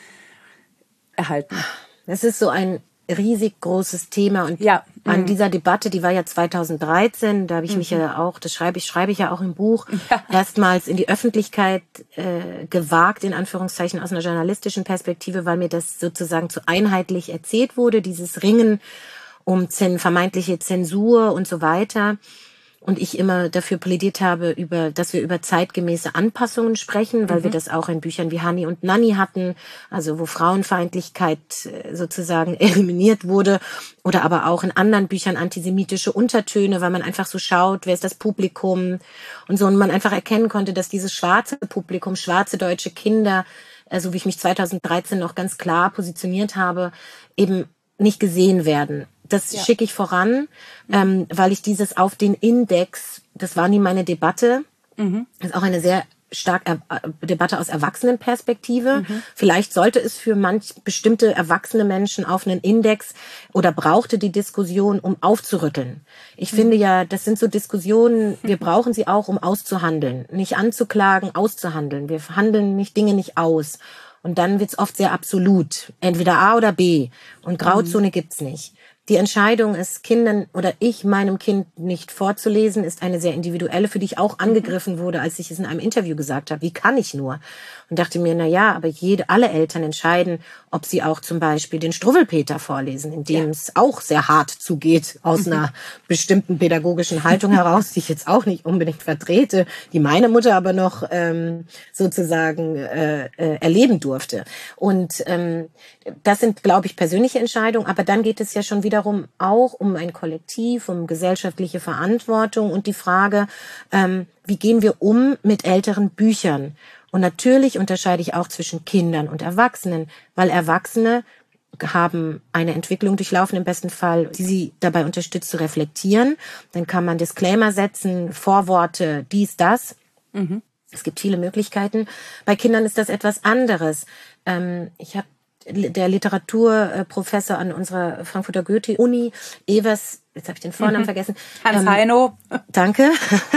erhalten? Es ist so ein riesig großes Thema und ja. an mhm. dieser Debatte, die war ja zweitausenddreizehn, da habe ich mhm. mich ja auch, das schreibe ich, schreibe ich ja auch im Buch, ja. erstmals in die Öffentlichkeit äh, gewagt, in Anführungszeichen aus einer journalistischen Perspektive, weil mir das sozusagen zu einheitlich erzählt wurde, dieses Ringen um zen- vermeintliche Zensur und so weiter. Und ich immer dafür plädiert habe, über, dass wir über zeitgemäße Anpassungen sprechen, weil mhm. wir das auch in Büchern wie Hani und Nanny hatten, also wo Frauenfeindlichkeit sozusagen eliminiert wurde, oder aber auch in anderen Büchern antisemitische Untertöne, weil man einfach so schaut, wer ist das Publikum und so, und man einfach erkennen konnte, dass dieses schwarze Publikum, schwarze deutsche Kinder, also wie ich mich zweitausenddreizehn noch ganz klar positioniert habe, eben nicht gesehen werden. Das ja. schicke ich voran, ähm, weil ich dieses auf den Index, das war nie meine Debatte, mhm. das ist auch eine sehr starke äh, Debatte aus Erwachsenenperspektive. Mhm. Vielleicht sollte es für manch bestimmte erwachsene Menschen auf einen Index oder brauchte die Diskussion, um aufzurütteln. Ich mhm. finde ja, das sind so Diskussionen, wir brauchen sie auch, um auszuhandeln. Nicht anzuklagen, auszuhandeln. Wir handeln nicht Dinge nicht aus. Und dann wird's oft sehr absolut. Entweder A oder B. Und Grauzone mhm. gibt's nicht. Die Entscheidung, es Kindern oder ich meinem Kind nicht vorzulesen, ist eine sehr individuelle, für die ich auch angegriffen wurde, als ich es in einem Interview gesagt habe. Wie kann ich nur? Und dachte mir, na ja, aber jede, alle Eltern entscheiden, ob sie auch zum Beispiel den Struwwelpeter vorlesen, in dem ja. es auch sehr hart zugeht, aus einer bestimmten pädagogischen Haltung heraus, die ich jetzt auch nicht unbedingt vertrete, die meine Mutter aber noch ähm, sozusagen äh, äh, erleben durfte. Und ähm, das sind, glaube ich, persönliche Entscheidungen, aber dann geht es ja schon wiederum auch um ein Kollektiv, um gesellschaftliche Verantwortung und die Frage, ähm, wie gehen wir um mit älteren Büchern? Und natürlich unterscheide ich auch zwischen Kindern und Erwachsenen, weil Erwachsene haben eine Entwicklung durchlaufen im besten Fall, die sie dabei unterstützt zu reflektieren. Dann kann man Disclaimer setzen, Vorworte, dies, das. Mhm. Es gibt viele Möglichkeiten. Bei Kindern ist das etwas anderes. Ähm, ich habe der Literaturprofessor an unserer Frankfurter Goethe-Uni, Evers, jetzt habe ich den Vornamen mhm. vergessen. Hans ähm, Heino. Danke.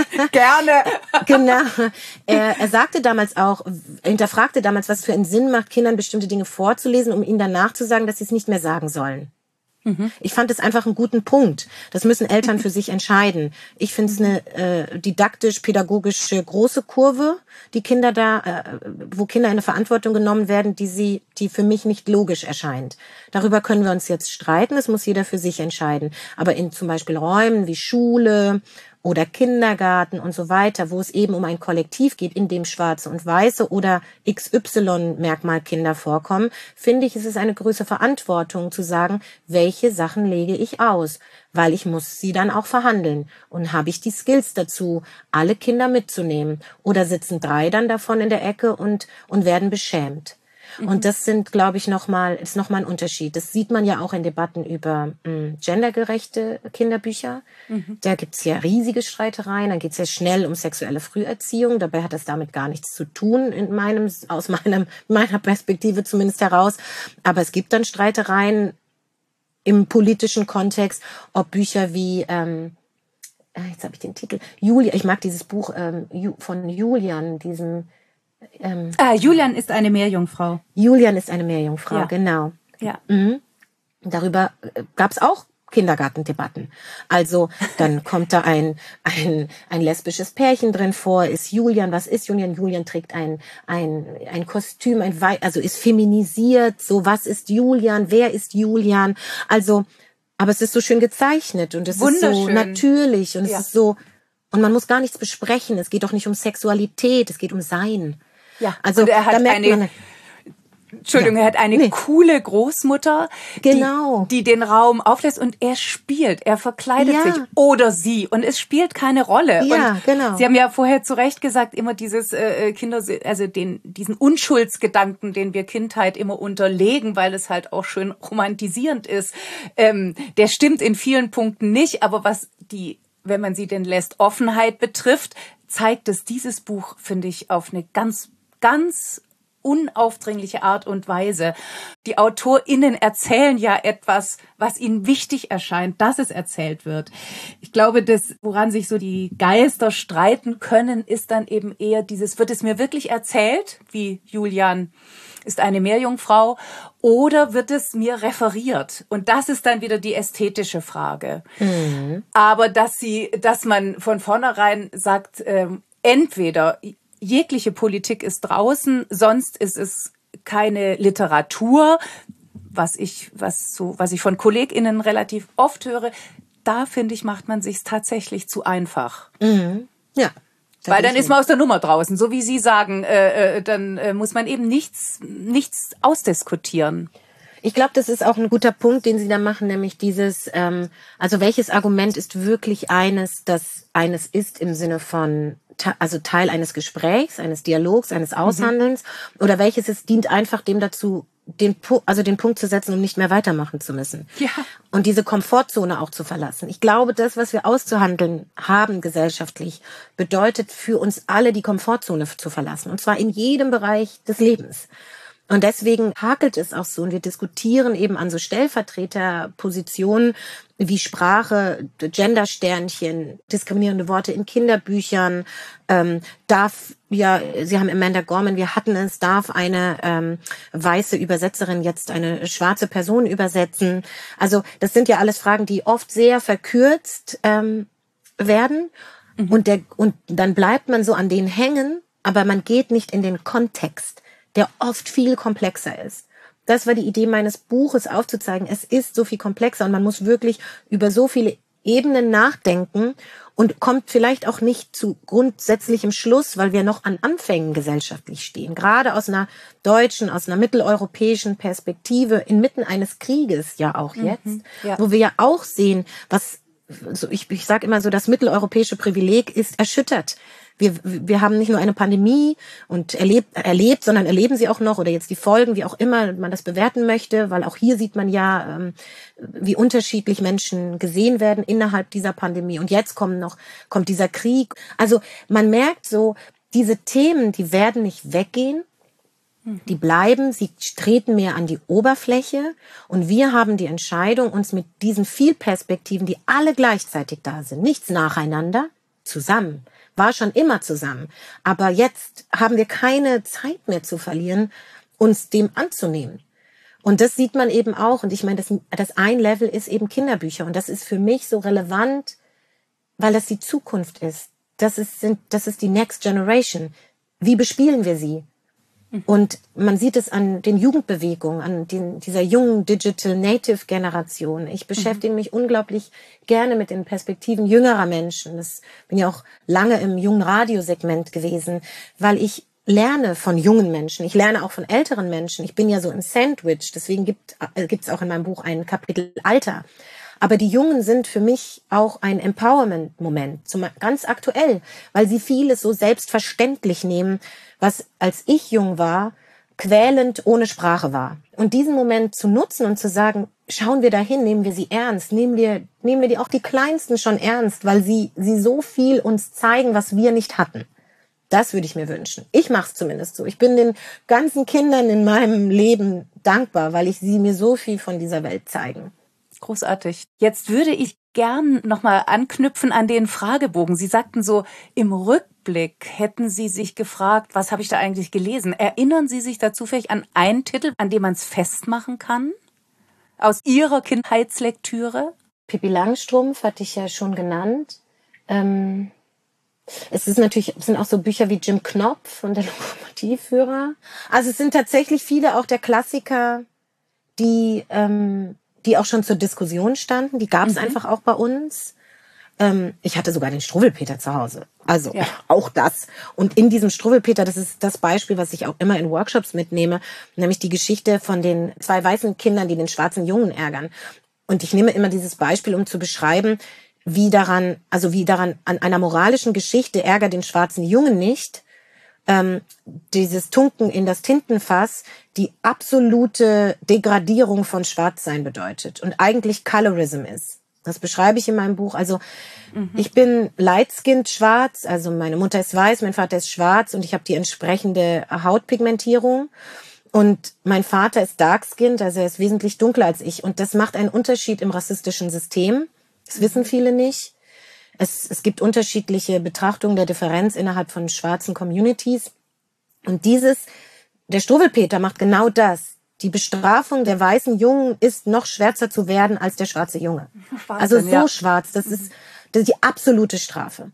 Gerne. Genau. Er, er sagte damals auch, er hinterfragte damals, was es für einen Sinn macht, Kindern bestimmte Dinge vorzulesen, um ihnen danach zu sagen, dass sie es nicht mehr sagen sollen. Mhm. Ich fand es einfach einen guten Punkt. Das müssen Eltern für sich entscheiden. Ich finde es eine äh, didaktisch-pädagogische große Kurve, die Kinder da, äh, wo Kinder in eine Verantwortung genommen werden, die sie, die für mich nicht logisch erscheint. Darüber können wir uns jetzt streiten. Das muss jeder für sich entscheiden. Aber in zum Beispiel Räumen wie Schule oder Kindergarten und so weiter, wo es eben um ein Kollektiv geht, in dem schwarze und weiße oder X Y-Merkmal Kinder vorkommen, finde ich, es ist eine größere Verantwortung zu sagen, welche Sachen lege ich aus, weil ich muss sie dann auch verhandeln. Und habe ich die Skills dazu, alle Kinder mitzunehmen? Oder sitzen drei dann davon in der Ecke und, und werden beschämt? Und das sind, glaube ich, nochmal, ist nochmal ein Unterschied. Das sieht man ja auch in Debatten über mh, gendergerechte Kinderbücher. Mhm. Da gibt's ja riesige Streitereien. Dann geht's ja schnell um sexuelle Früherziehung. Dabei hat das damit gar nichts zu tun, in meinem, aus meinem, meiner Perspektive zumindest heraus. Aber es gibt dann Streitereien im politischen Kontext, ob Bücher wie, ähm, jetzt habe ich den Titel, Julia, ich mag dieses Buch ähm, von Julian, diesem, Ähm, ah, Julian ist eine Meerjungfrau. Julian ist eine Meerjungfrau, ja. Genau. Ja. Mhm. Darüber gab es auch Kindergartendebatten. Also dann kommt da ein, ein ein lesbisches Pärchen drin vor. Ist Julian, was ist Julian? Julian trägt ein ein ein Kostüm, ein Wei- also ist feminisiert. So, was ist Julian? Wer ist Julian? Also, aber es ist so schön gezeichnet und es ist so natürlich und ja. Es ist so, und man muss gar nichts besprechen. Es geht doch nicht um Sexualität, es geht um Sein. Ja, also und er hat eine, man, Entschuldigung, ja. er hat eine nee. coole Großmutter, genau. die, die den Raum auflässt und er spielt, er verkleidet ja. sich oder sie und es spielt keine Rolle. Ja, und genau. Sie haben ja vorher zu Recht gesagt, immer dieses äh, Kinder, also den diesen Unschuldsgedanken, den wir Kindheit immer unterlegen, weil es halt auch schön romantisierend ist, ähm, der stimmt in vielen Punkten nicht, aber was die, wenn man sie denn lässt, Offenheit betrifft, zeigt es dieses Buch, finde ich, auf eine ganz ganz unaufdringliche Art und Weise. Die AutorInnen erzählen ja etwas, was ihnen wichtig erscheint, dass es erzählt wird. Ich glaube, das, woran sich so die Geister streiten können, ist dann eben eher dieses, wird es mir wirklich erzählt, wie Julian ist eine Meerjungfrau, oder wird es mir referiert? Und das ist dann wieder die ästhetische Frage. Mhm. Aber dass sie, dass man von vornherein sagt, ähm, entweder jegliche Politik ist draußen, sonst ist es keine Literatur, was ich, was so, was ich von KollegInnen relativ oft höre. Da, finde ich, macht man sich's tatsächlich zu einfach. Mhm. Ja. Weil dann ist man aus der Nummer draußen. So wie Sie sagen, äh, äh, dann äh, muss man eben nichts, nichts ausdiskutieren. Ich glaube, das ist auch ein guter Punkt, den Sie da machen, nämlich dieses, ähm, also welches Argument ist wirklich eines, das eines ist im Sinne von, also Teil eines Gesprächs, eines Dialogs, eines Aushandelns, mhm. oder welches es dient einfach dem dazu, den, also den Punkt zu setzen, um nicht mehr weitermachen zu müssen. Ja. Und diese Komfortzone auch zu verlassen. Ich glaube, das, was wir auszuhandeln haben gesellschaftlich, bedeutet für uns alle die Komfortzone zu verlassen. Und zwar in jedem Bereich des Lebens. Und deswegen hakelt es auch so. Und wir diskutieren eben an so Stellvertreterpositionen wie Sprache, Gendersternchen, diskriminierende Worte in Kinderbüchern. Ähm, darf, ja, Sie haben Amanda Gorman, wir hatten es, darf eine ähm, weiße Übersetzerin jetzt eine schwarze Person übersetzen? Also das sind ja alles Fragen, die oft sehr verkürzt ähm, werden. Mhm. Und, der, und dann bleibt man so an denen hängen, aber man geht nicht in den Kontext, der oft viel komplexer ist. Das war die Idee meines Buches, aufzuzeigen, es ist so viel komplexer und man muss wirklich über so viele Ebenen nachdenken und kommt vielleicht auch nicht zu grundsätzlichem Schluss, weil wir noch an Anfängen gesellschaftlich stehen. Gerade aus einer deutschen, aus einer mitteleuropäischen Perspektive, inmitten eines Krieges ja auch jetzt, mhm, ja. wo wir ja auch sehen, was, so ich, ich sage immer so, das mitteleuropäische Privileg ist erschüttert. Wir, wir haben nicht nur eine Pandemie und erlebt, erlebt, sondern erleben sie auch noch oder jetzt die Folgen, wie auch immer man das bewerten möchte, weil auch hier sieht man ja, ähm, wie unterschiedlich Menschen gesehen werden innerhalb dieser Pandemie. Und jetzt kommt noch, kommt dieser Krieg. Also man merkt so, diese Themen, die werden nicht weggehen. Die bleiben, sie treten mehr an die Oberfläche und wir haben die Entscheidung, uns mit diesen Vielperspektiven, die alle gleichzeitig da sind, nichts nacheinander, zusammen, war schon immer zusammen. Aber jetzt haben wir keine Zeit mehr zu verlieren, uns dem anzunehmen. Und das sieht man eben auch. Und ich meine, das, das ein Level ist eben Kinderbücher. Und das ist für mich so relevant, weil das die Zukunft ist. Das ist, sind, das ist die Next Generation. Wie bespielen wir sie? Und man sieht es an den Jugendbewegungen, an den, dieser jungen Digital Native Generation. Ich beschäftige mich unglaublich gerne mit den Perspektiven jüngerer Menschen. Ich bin ja auch lange im jungen Radiosegment gewesen, weil ich lerne von jungen Menschen. Ich lerne auch von älteren Menschen. Ich bin ja so ein Sandwich. Deswegen gibt es auch in meinem Buch ein Kapitel Alter. Aber die Jungen sind für mich auch ein Empowerment-Moment, ganz aktuell, weil sie vieles so selbstverständlich nehmen, was, als ich jung war, quälend ohne Sprache war. Und diesen Moment zu nutzen und zu sagen, schauen wir dahin, nehmen wir sie ernst, nehmen wir, nehmen wir die, auch die Kleinsten schon ernst, weil sie, sie so viel uns zeigen, was wir nicht hatten. Das würde ich mir wünschen. Ich mache es zumindest so. Ich bin den ganzen Kindern in meinem Leben dankbar, weil ich sie mir so viel von dieser Welt zeigen. Großartig. Jetzt würde ich gern nochmal anknüpfen an den Fragebogen. Sie sagten so, im Rückblick hätten Sie sich gefragt, was habe ich da eigentlich gelesen? Erinnern Sie sich da zufällig an einen Titel, an dem man es festmachen kann? Aus Ihrer Kindheitslektüre? Pippi Langstrumpf hatte ich ja schon genannt. Ähm, es ist natürlich, es sind auch so Bücher wie Jim Knopf und der Lokomotivführer. Also es sind tatsächlich viele auch der Klassiker, die... Ähm, die auch schon zur Diskussion standen. Die gab es mhm. einfach auch bei uns. Ähm, ich hatte sogar den Struwwelpeter zu Hause. Also ja. auch das. Und in diesem Struwwelpeter, das ist das Beispiel, was ich auch immer in Workshops mitnehme, nämlich die Geschichte von den zwei weißen Kindern, die den schwarzen Jungen ärgern. Und ich nehme immer dieses Beispiel, um zu beschreiben, wie daran, also wie daran an einer moralischen Geschichte ärgert den schwarzen Jungen nicht, Ähm, dieses Tunken in das Tintenfass die absolute Degradierung von Schwarzsein bedeutet und eigentlich Colorism ist. Das beschreibe ich in meinem Buch. Also mhm. ich bin light-skinned schwarz, also meine Mutter ist weiß, mein Vater ist schwarz und ich habe die entsprechende Hautpigmentierung. Und mein Vater ist dark-skinned, also er ist wesentlich dunkler als ich. Und das macht einen Unterschied im rassistischen System. Das wissen viele nicht. Es, es gibt unterschiedliche Betrachtungen der Differenz innerhalb von schwarzen Communities. Und dieses, der Struwwelpeter macht genau das. Die Bestrafung der weißen Jungen ist noch schwärzer zu werden als der schwarze Junge. Wahnsinn, also so ja. schwarz, das ist, das ist die absolute Strafe.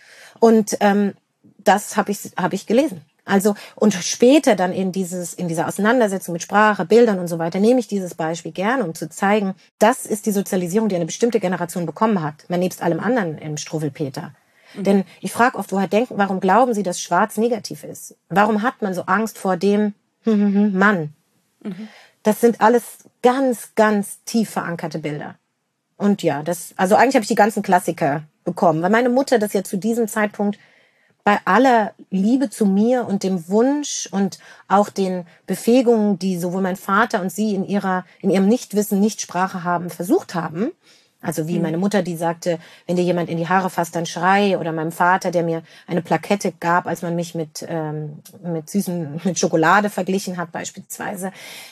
Und ähm, das habe ich, hab ich gelesen. Also, und später dann in dieses, in dieser Auseinandersetzung mit Sprache, Bildern und so weiter, nehme ich dieses Beispiel gerne, um zu zeigen, das ist die Sozialisierung, die eine bestimmte Generation bekommen hat. Man nebst allem anderen im Struwwelpeter. Mhm. Denn ich frage oft, woher denken, warum glauben Sie, dass Schwarz negativ ist? Warum hat man so Angst vor dem Mann? Mhm. Das sind alles ganz, ganz tief verankerte Bilder. Und ja, das, also eigentlich habe ich die ganzen Klassiker bekommen, weil meine Mutter das ja zu diesem Zeitpunkt bei aller Liebe zu mir und dem Wunsch und auch den Befähigungen, die sowohl mein Vater und sie in ihrer, in ihrem Nichtwissen, Nichtsprache haben, versucht haben. Also wie meine Mutter, die sagte, wenn dir jemand in die Haare fasst, dann schrei. Oder meinem Vater, der mir eine Plakette gab, als man mich mit, ähm, mit süßen, mit Schokolade verglichen hat beispielsweise.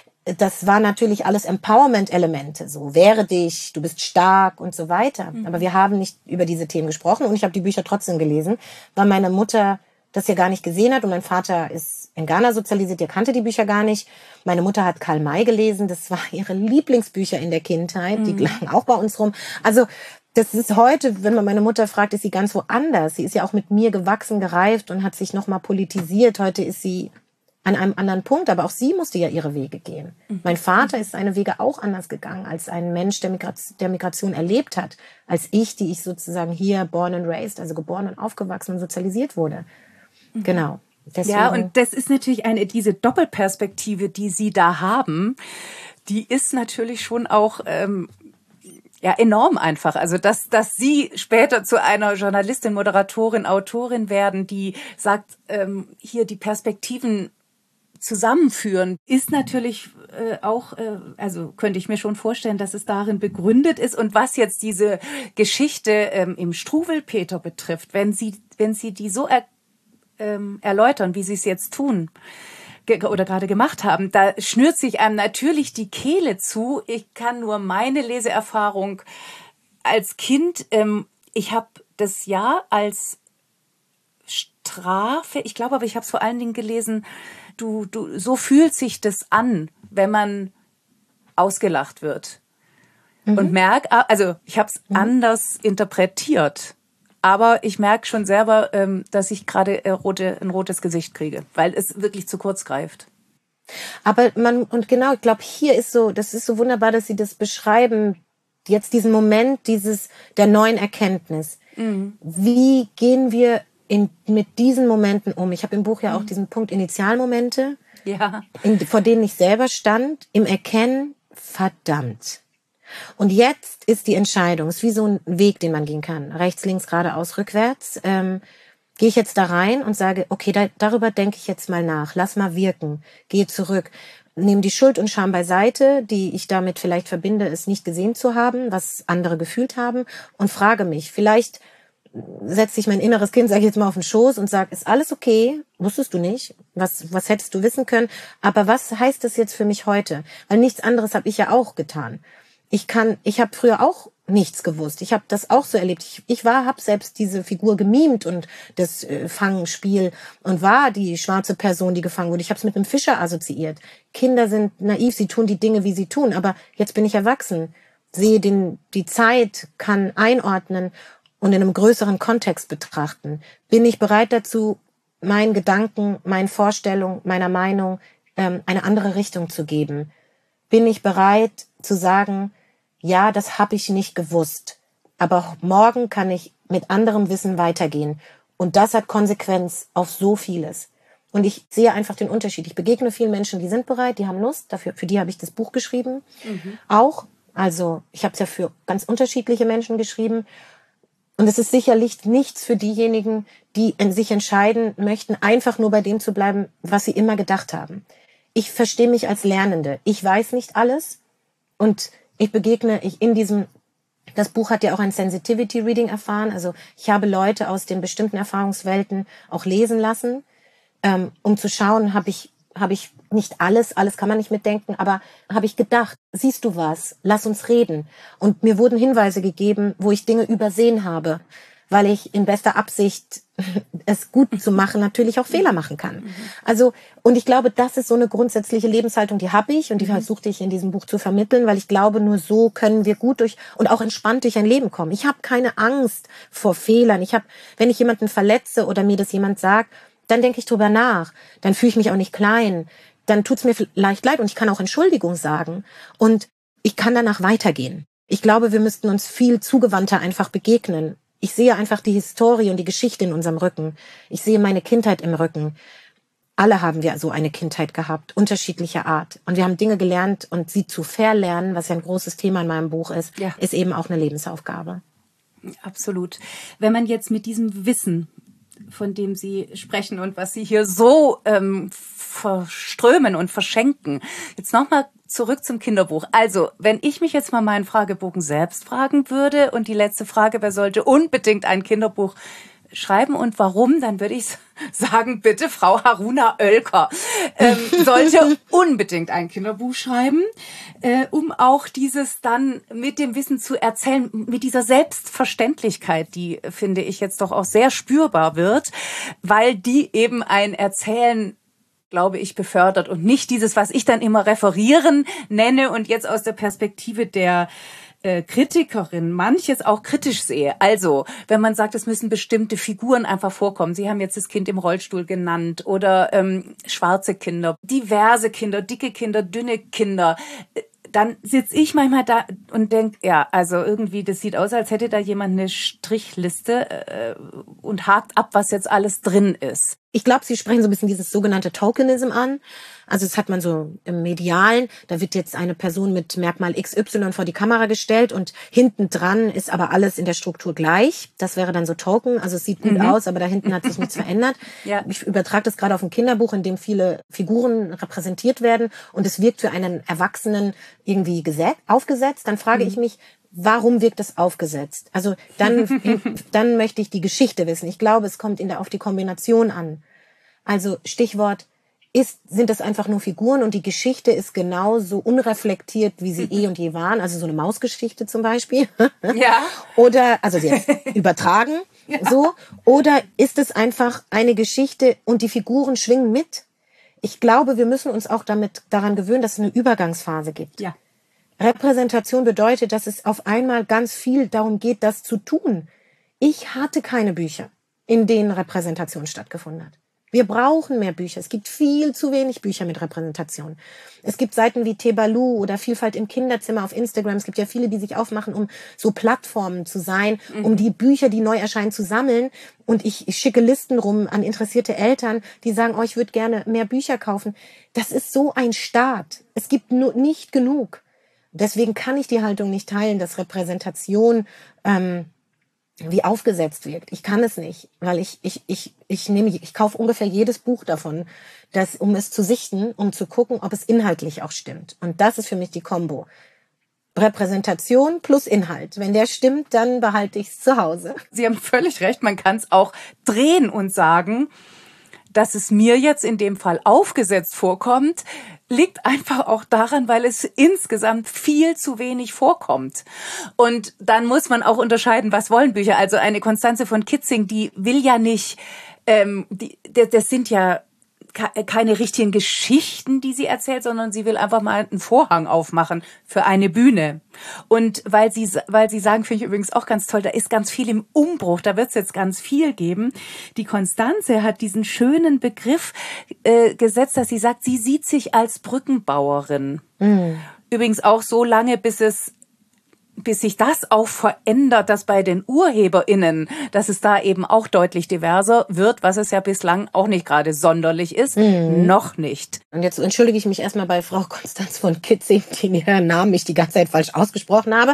Das war natürlich alles Empowerment-Elemente. So, wehre dich, du bist stark und so weiter. Mhm. Aber wir haben nicht über diese Themen gesprochen und ich habe die Bücher trotzdem gelesen, weil meine Mutter das ja gar nicht gesehen hat und mein Vater ist in Ghana sozialisiert, der kannte die Bücher gar nicht. Meine Mutter hat Karl May gelesen, das war ihre Lieblingsbücher in der Kindheit, mhm. die lagen auch bei uns rum. Also das ist heute, wenn man meine Mutter fragt, ist sie ganz woanders. Sie ist ja auch mit mir gewachsen, gereift und hat sich nochmal politisiert. Heute ist sie an einem anderen Punkt, aber auch sie musste ja ihre Wege gehen. Mhm. Mein Vater ist seine Wege auch anders gegangen als ein Mensch, der Migration, der Migration erlebt hat, als ich, die ich sozusagen hier born and raised, also geboren und aufgewachsen und sozialisiert wurde. Mhm. Genau. Deswegen. Ja, und das ist natürlich eine, diese Doppelperspektive, die Sie da haben, die ist natürlich schon auch ähm, ja enorm einfach. Also dass dass Sie später zu einer Journalistin, Moderatorin, Autorin werden, die sagt, ähm, hier die Perspektiven zusammenführen, ist natürlich äh, auch, äh, also könnte ich mir schon vorstellen, dass es darin begründet ist. Und was jetzt diese Geschichte ähm, im Struwwelpeter betrifft, wenn Sie, wenn Sie die so er, ähm, erläutern, wie Sie es jetzt tun, ge- oder gerade gemacht haben, da schnürt sich einem natürlich die Kehle zu. Ich kann nur meine Leseerfahrung als Kind, ähm, ich habe das Jahr als Strafe, ich glaube aber, ich habe es vor allen Dingen gelesen, du, du, so fühlt sich das an, wenn man ausgelacht wird. Mhm. Und merk, also ich habe es mhm. anders interpretiert, aber ich merke schon selber, dass ich gerade rote, ein rotes Gesicht kriege, weil es wirklich zu kurz greift. Aber man, und genau, ich glaube, hier ist so, das ist so wunderbar, dass Sie das beschreiben, jetzt diesen Moment dieses, der neuen Erkenntnis. Mhm. Wie gehen wir in, mit diesen Momenten um? Ich habe im Buch ja auch mhm. diesen Punkt Initialmomente, ja. in, vor denen ich selber stand, im Erkennen, verdammt. Und jetzt ist die Entscheidung, es ist wie so ein Weg, den man gehen kann. Rechts, links, geradeaus, rückwärts. Ähm, gehe ich jetzt da rein und sage, okay, da, darüber denke ich jetzt mal nach. Lass mal wirken. Gehe zurück. Nehme die Schuld und Scham beiseite, die ich damit vielleicht verbinde, es nicht gesehen zu haben, was andere gefühlt haben. Und frage mich, vielleicht setzt sich mein inneres Kind, sage ich jetzt mal, auf den Schoß und sagt, ist alles okay? Wusstest du nicht? Was, was hättest du wissen können? Aber was heißt das jetzt für mich heute? Weil nichts anderes habe ich ja auch getan. Ich kann, ich habe früher auch nichts gewusst. Ich habe das auch so erlebt. Ich, ich war, habe selbst diese Figur gemimt und das äh, Fangspiel und war die schwarze Person, die gefangen wurde. Ich habe es mit einem Fischer assoziiert. Kinder sind naiv, sie tun die Dinge, wie sie tun. Aber jetzt bin ich erwachsen, sehe den, die Zeit, kann einordnen und in einem größeren Kontext betrachten. Bin ich bereit dazu, meinen Gedanken, meinen Vorstellungen, meiner Meinung ähm, eine andere Richtung zu geben? Bin ich bereit zu sagen, ja, das habe ich nicht gewusst, aber morgen kann ich mit anderem Wissen weitergehen. Und das hat Konsequenz auf so vieles. Und ich sehe einfach den Unterschied. Ich begegne vielen Menschen, die sind bereit, die haben Lust. Dafür, für die habe ich das Buch geschrieben. Mhm. Auch, also ich habe es ja für ganz unterschiedliche Menschen geschrieben. Und es ist sicherlich nichts für diejenigen, die sich entscheiden möchten, einfach nur bei dem zu bleiben, was sie immer gedacht haben. Ich verstehe mich als Lernende. Ich weiß nicht alles. Und ich begegne, ich in diesem, das Buch hat ja auch ein Sensitivity Reading erfahren. Also ich habe Leute aus den bestimmten Erfahrungswelten auch lesen lassen, ähm, um zu schauen, habe ich, habe ich nicht alles, alles kann man nicht mitdenken, aber habe ich gedacht, siehst du was? Lass uns reden. Und mir wurden Hinweise gegeben, wo ich Dinge übersehen habe, weil ich in bester Absicht, es gut zu machen, natürlich auch Fehler machen kann. Also, und ich glaube, das ist so eine grundsätzliche Lebenshaltung, die habe ich und die versuchte ich in diesem Buch zu vermitteln, weil ich glaube, nur so können wir gut durch und auch entspannt durch ein Leben kommen. Ich habe keine Angst vor Fehlern. Ich habe, wenn ich jemanden verletze oder mir das jemand sagt, dann denke ich drüber nach. Dann fühle ich mich auch nicht klein. Dann tut's mir vielleicht leid und ich kann auch Entschuldigung sagen. Und ich kann danach weitergehen. Ich glaube, wir müssten uns viel zugewandter einfach begegnen. Ich sehe einfach die Historie und die Geschichte in unserem Rücken. Ich sehe meine Kindheit im Rücken. Alle haben wir so eine Kindheit gehabt, unterschiedlicher Art. Und wir haben Dinge gelernt und sie zu verlernen, was ja ein großes Thema in meinem Buch ist, ja. ist eben auch eine Lebensaufgabe. Absolut. Wenn man jetzt mit diesem Wissen, von dem Sie sprechen und was Sie hier so ähm, verströmen und verschenken, jetzt nochmal zurück zum Kinderbuch. Also, wenn ich mich jetzt mal meinen Fragebogen selbst fragen würde und die letzte Frage, wer sollte unbedingt ein Kinderbuch schreiben und warum, dann würde ich sagen, bitte Frau Haruna Oelker ähm, sollte unbedingt ein Kinderbuch schreiben, äh, um auch dieses dann mit dem Wissen zu erzählen, mit dieser Selbstverständlichkeit, die, finde ich, jetzt doch auch sehr spürbar wird, weil die eben ein Erzählen, glaube ich, befördert und nicht dieses, was ich dann immer referieren nenne und jetzt aus der Perspektive der äh, Kritikerin manches auch kritisch sehe. Also, wenn man sagt, es müssen bestimmte Figuren einfach vorkommen. Sie haben jetzt das Kind im Rollstuhl genannt oder ähm, schwarze Kinder, diverse Kinder, dicke Kinder, dünne Kinder. Dann sitze ich manchmal da und denke, ja, also irgendwie, das sieht aus, als hätte da jemand eine Strichliste äh, und hakt ab, was jetzt alles drin ist. Ich glaube, Sie sprechen so ein bisschen dieses sogenannte Tokenism an. Also das hat man so im Medialen, da wird jetzt eine Person mit Merkmal X Y vor die Kamera gestellt und hinten dran ist aber alles in der Struktur gleich. Das wäre dann so Token, also es sieht gut mhm. aus, aber da hinten hat sich nichts verändert. Ja. Ich übertrage das gerade auf ein Kinderbuch, in dem viele Figuren repräsentiert werden und es wirkt für einen Erwachsenen irgendwie gesetzt, aufgesetzt. Dann frage mhm. ich mich, warum wirkt das aufgesetzt? Also dann, dann möchte ich die Geschichte wissen. Ich glaube, es kommt in der, auf die Kombination an. Also Stichwort, ist, sind das einfach nur Figuren und die Geschichte ist genauso unreflektiert, wie sie eh und je waren. Also so eine Mausgeschichte zum Beispiel. Ja. Oder, also jetzt übertragen, ja. so. Oder ist es einfach eine Geschichte und die Figuren schwingen mit? Ich glaube, wir müssen uns auch damit daran gewöhnen, dass es eine Übergangsphase gibt. Ja. Repräsentation bedeutet, dass es auf einmal ganz viel darum geht, das zu tun. Ich hatte keine Bücher, in denen Repräsentation stattgefunden hat. Wir brauchen mehr Bücher. Es gibt viel zu wenig Bücher mit Repräsentation. Es gibt Seiten wie Tebalu oder Vielfalt im Kinderzimmer auf Instagram. Es gibt ja viele, die sich aufmachen, um so Plattformen zu sein, mhm. um die Bücher, die neu erscheinen, zu sammeln. Und ich, ich schicke Listen rum an interessierte Eltern, die sagen, oh, ich würde gerne mehr Bücher kaufen. Das ist so ein Start. Es gibt nur nicht genug. Deswegen kann ich die Haltung nicht teilen, dass Repräsentation ähm, wie aufgesetzt wirkt. Ich kann es nicht, weil ich ich ich ich nehme ich kaufe ungefähr jedes Buch davon, das um es zu sichten, um zu gucken, ob es inhaltlich auch stimmt. Und das ist für mich die Kombo. Repräsentation plus Inhalt. Wenn der stimmt, dann behalte ich es zu Hause. Sie haben völlig recht, man kann es auch drehen und sagen, dass es mir jetzt in dem Fall aufgesetzt vorkommt, liegt einfach auch daran, weil es insgesamt viel zu wenig vorkommt. Und dann muss man auch unterscheiden, was wollen Bücher. Also eine Constanze von Kitzing, die will ja nicht, ähm, die, das sind ja keine richtigen Geschichten, die sie erzählt, sondern sie will einfach mal einen Vorhang aufmachen für eine Bühne. Und weil sie, weil sie sagen, finde ich übrigens auch ganz toll, da ist ganz viel im Umbruch, da wird es jetzt ganz viel geben. Die Constanze hat diesen schönen Begriff äh, gesetzt, dass sie sagt, sie sieht sich als Brückenbauerin. Mhm. Übrigens auch so lange, bis es bis sich das auch verändert, dass bei den UrheberInnen, dass es da eben auch deutlich diverser wird, was es ja bislang auch nicht gerade sonderlich ist. Mhm. Noch nicht. Und jetzt entschuldige ich mich erstmal bei Frau Constanze von Kitzing, die ihren Namen ich die ganze Zeit falsch ausgesprochen habe.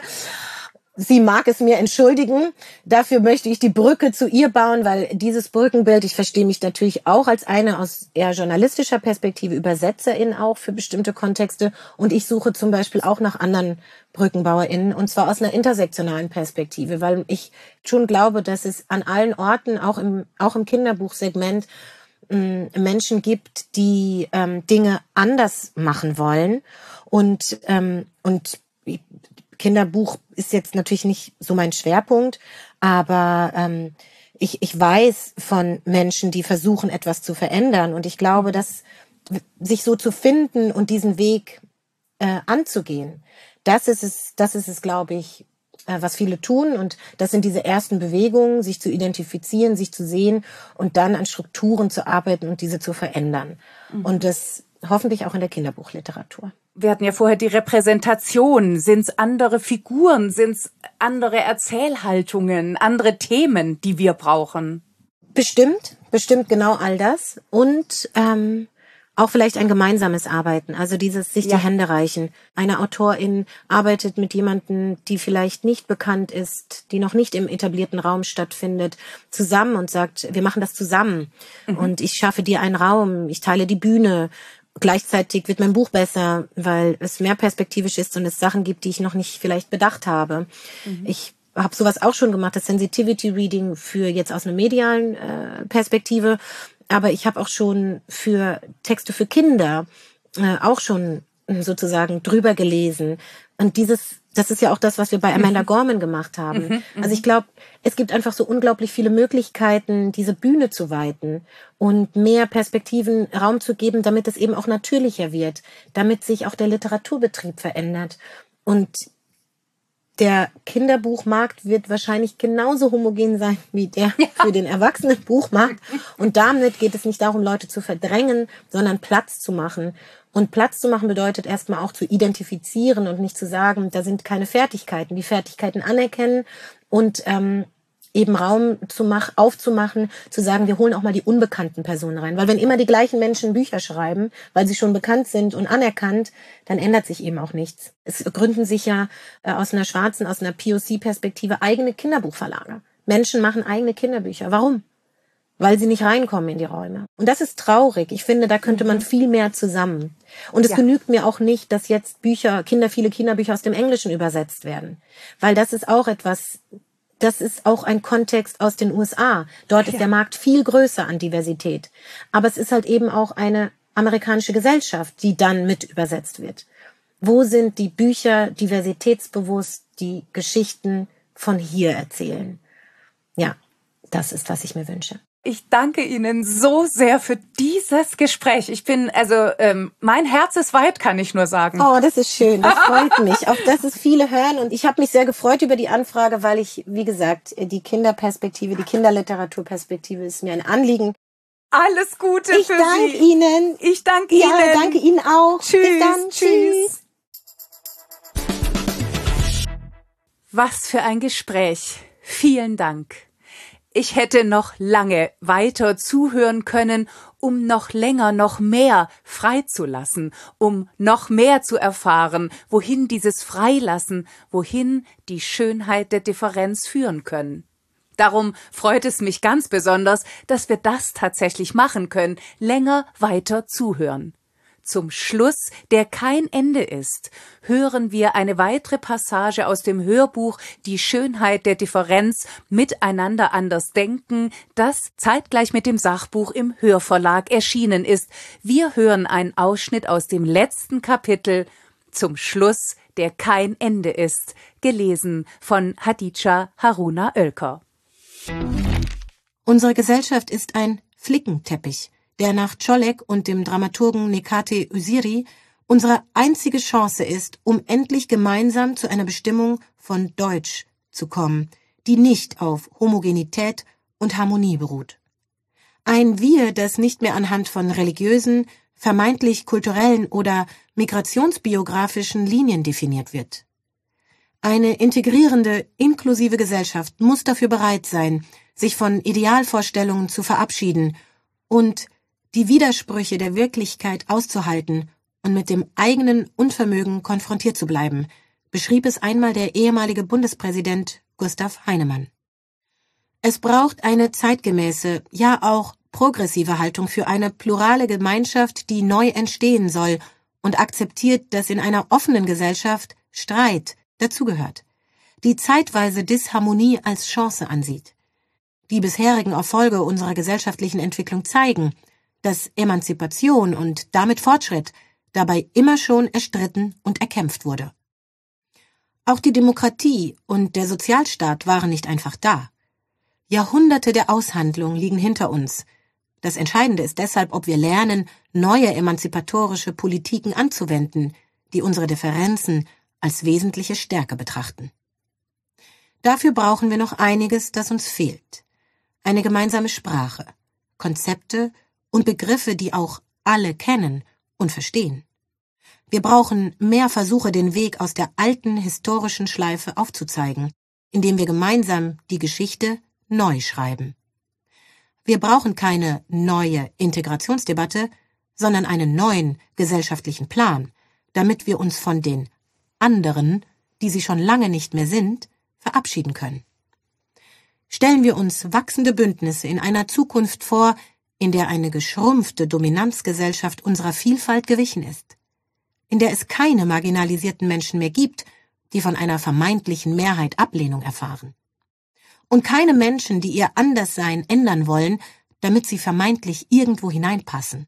Sie mag es mir entschuldigen. Dafür möchte ich die Brücke zu ihr bauen, weil dieses Brückenbild, ich verstehe mich natürlich auch als eine aus eher journalistischer Perspektive, Übersetzerin auch für bestimmte Kontexte. Und ich suche zum Beispiel auch nach anderen BrückenbauerInnen, und zwar aus einer intersektionalen Perspektive, weil ich schon glaube, dass es an allen Orten, auch im, auch im Kinderbuchsegment, ähm, Menschen gibt, die ähm, Dinge anders machen wollen. Und, ähm, und Kinderbuch ist jetzt natürlich nicht so mein Schwerpunkt, aber ähm, ich, ich weiß von Menschen, die versuchen, etwas zu verändern. Und ich glaube, dass sich so zu finden und diesen Weg äh, anzugehen, das ist es, das ist es, glaube ich, äh, was viele tun. Und das sind diese ersten Bewegungen, sich zu identifizieren, sich zu sehen und dann an Strukturen zu arbeiten und diese zu verändern. Mhm. Und das hoffentlich auch in der Kinderbuchliteratur. Wir hatten ja vorher die Repräsentation. Sind es andere Figuren? Sind es andere Erzählhaltungen, andere Themen, die wir brauchen? Bestimmt, bestimmt genau all das. Und ähm, auch vielleicht ein gemeinsames Arbeiten, also dieses sich ja. die Hände reichen. Eine Autorin arbeitet mit jemandem, die vielleicht nicht bekannt ist, die noch nicht im etablierten Raum stattfindet, zusammen und sagt, wir machen das zusammen. Mhm. Und ich schaffe dir einen Raum, ich teile die Bühne. Gleichzeitig wird mein Buch besser, weil es mehr perspektivisch ist und es Sachen gibt, die ich noch nicht vielleicht bedacht habe. Mhm. Ich habe sowas auch schon gemacht, das Sensitivity Reading für jetzt aus einer medialen äh, Perspektive. Aber ich habe auch schon für Texte für Kinder äh, auch schon sozusagen drüber gelesen. Und dieses, das ist ja auch das, was wir bei Amanda Gorman gemacht haben. Mhm, also ich glaube, es gibt einfach so unglaublich viele Möglichkeiten, diese Bühne zu weiten und mehr Perspektiven Raum zu geben, damit es eben auch natürlicher wird, damit sich auch der Literaturbetrieb verändert. Und der Kinderbuchmarkt wird wahrscheinlich genauso homogen sein wie der ja. für den Erwachsenenbuchmarkt. Und damit geht es nicht darum, Leute zu verdrängen, sondern Platz zu machen. Und Platz zu machen bedeutet erstmal auch zu identifizieren und nicht zu sagen, da sind keine Fertigkeiten. Die Fertigkeiten anerkennen und ähm, eben Raum zu mach, aufzumachen, zu sagen, wir holen auch mal die unbekannten Personen rein. Weil wenn immer die gleichen Menschen Bücher schreiben, weil sie schon bekannt sind und anerkannt, dann ändert sich eben auch nichts. Es gründen sich ja äh, aus einer schwarzen, aus einer P O C-Perspektive eigene Kinderbuchverlage. Menschen machen eigene Kinderbücher. Warum? Weil sie nicht reinkommen in die Räume. Und das ist traurig. Ich finde, da könnte man viel mehr zusammen. Und es ja. genügt mir auch nicht, dass jetzt Bücher, Kinder, viele Kinderbücher aus dem Englischen übersetzt werden. Weil das ist auch etwas, das ist auch ein Kontext aus den U S A. Dort ja. ist der Markt viel größer an Diversität. Aber es ist halt eben auch eine amerikanische Gesellschaft, die dann mit übersetzt wird? Wo sind die Bücher diversitätsbewusst, die Geschichten von hier erzählen? Ja, das ist, was ich mir wünsche. Ich danke Ihnen so sehr für dieses Gespräch. Ich bin, also ähm, mein Herz ist weit, kann ich nur sagen. Oh, das ist schön, das freut mich. Auch, dass es viele hören. Und ich habe mich sehr gefreut über die Anfrage, weil ich, wie gesagt, die Kinderperspektive, die Kinderliteraturperspektive ist mir ein Anliegen. Alles Gute ich für Sie. Ich danke Ihnen. Ich danke ja, Ihnen. Ja, danke Ihnen auch. Tschüss. Bis dann. Tschüss. Was für ein Gespräch. Vielen Dank. Ich hätte noch lange weiter zuhören können, um noch länger, noch mehr freizulassen, um noch mehr zu erfahren, wohin dieses Freilassen, wohin die Schönheit der Differenz führen können. Darum freut es mich ganz besonders, dass wir das tatsächlich machen können, länger weiter zuhören. Zum Schluss, der kein Ende ist, hören wir eine weitere Passage aus dem Hörbuch Die Schönheit der Differenz, Miteinander anders denken, das zeitgleich mit dem Sachbuch im Hörverlag erschienen ist. Wir hören einen Ausschnitt aus dem letzten Kapitel, Zum Schluss, der kein Ende ist, gelesen von Hadija Haruna Oelker. Unsere Gesellschaft ist ein Flickenteppich, der nach Colek und dem Dramaturgen Nekate Usiri unsere einzige Chance ist, um endlich gemeinsam zu einer Bestimmung von Deutsch zu kommen, die nicht auf Homogenität und Harmonie beruht. Ein Wir, das nicht mehr anhand von religiösen, vermeintlich kulturellen oder migrationsbiografischen Linien definiert wird. Eine integrierende, inklusive Gesellschaft muss dafür bereit sein, sich von Idealvorstellungen zu verabschieden und die Widersprüche der Wirklichkeit auszuhalten und mit dem eigenen Unvermögen konfrontiert zu bleiben, beschrieb es einmal der ehemalige Bundespräsident Gustav Heinemann. Es braucht eine zeitgemäße, ja auch progressive Haltung für eine plurale Gemeinschaft, die neu entstehen soll und akzeptiert, dass in einer offenen Gesellschaft Streit dazugehört, die zeitweise Disharmonie als Chance ansieht. Die bisherigen Erfolge unserer gesellschaftlichen Entwicklung zeigen, dass Emanzipation und damit Fortschritt dabei immer schon erstritten und erkämpft wurde. Auch die Demokratie und der Sozialstaat waren nicht einfach da. Jahrhunderte der Aushandlung liegen hinter uns. Das Entscheidende ist deshalb, ob wir lernen, neue emanzipatorische Politiken anzuwenden, die unsere Differenzen als wesentliche Stärke betrachten. Dafür brauchen wir noch einiges, das uns fehlt. Eine gemeinsame Sprache, Konzepte und Begriffe, die auch alle kennen und verstehen. Wir brauchen mehr Versuche, den Weg aus der alten historischen Schleife aufzuzeigen, indem wir gemeinsam die Geschichte neu schreiben. Wir brauchen keine neue Integrationsdebatte, sondern einen neuen gesellschaftlichen Plan, damit wir uns von den anderen, die sie schon lange nicht mehr sind, verabschieden können. Stellen wir uns wachsende Bündnisse in einer Zukunft vor, in der eine geschrumpfte Dominanzgesellschaft unserer Vielfalt gewichen ist, in der es keine marginalisierten Menschen mehr gibt, die von einer vermeintlichen Mehrheit Ablehnung erfahren, und keine Menschen, die ihr Anderssein ändern wollen, damit sie vermeintlich irgendwo hineinpassen.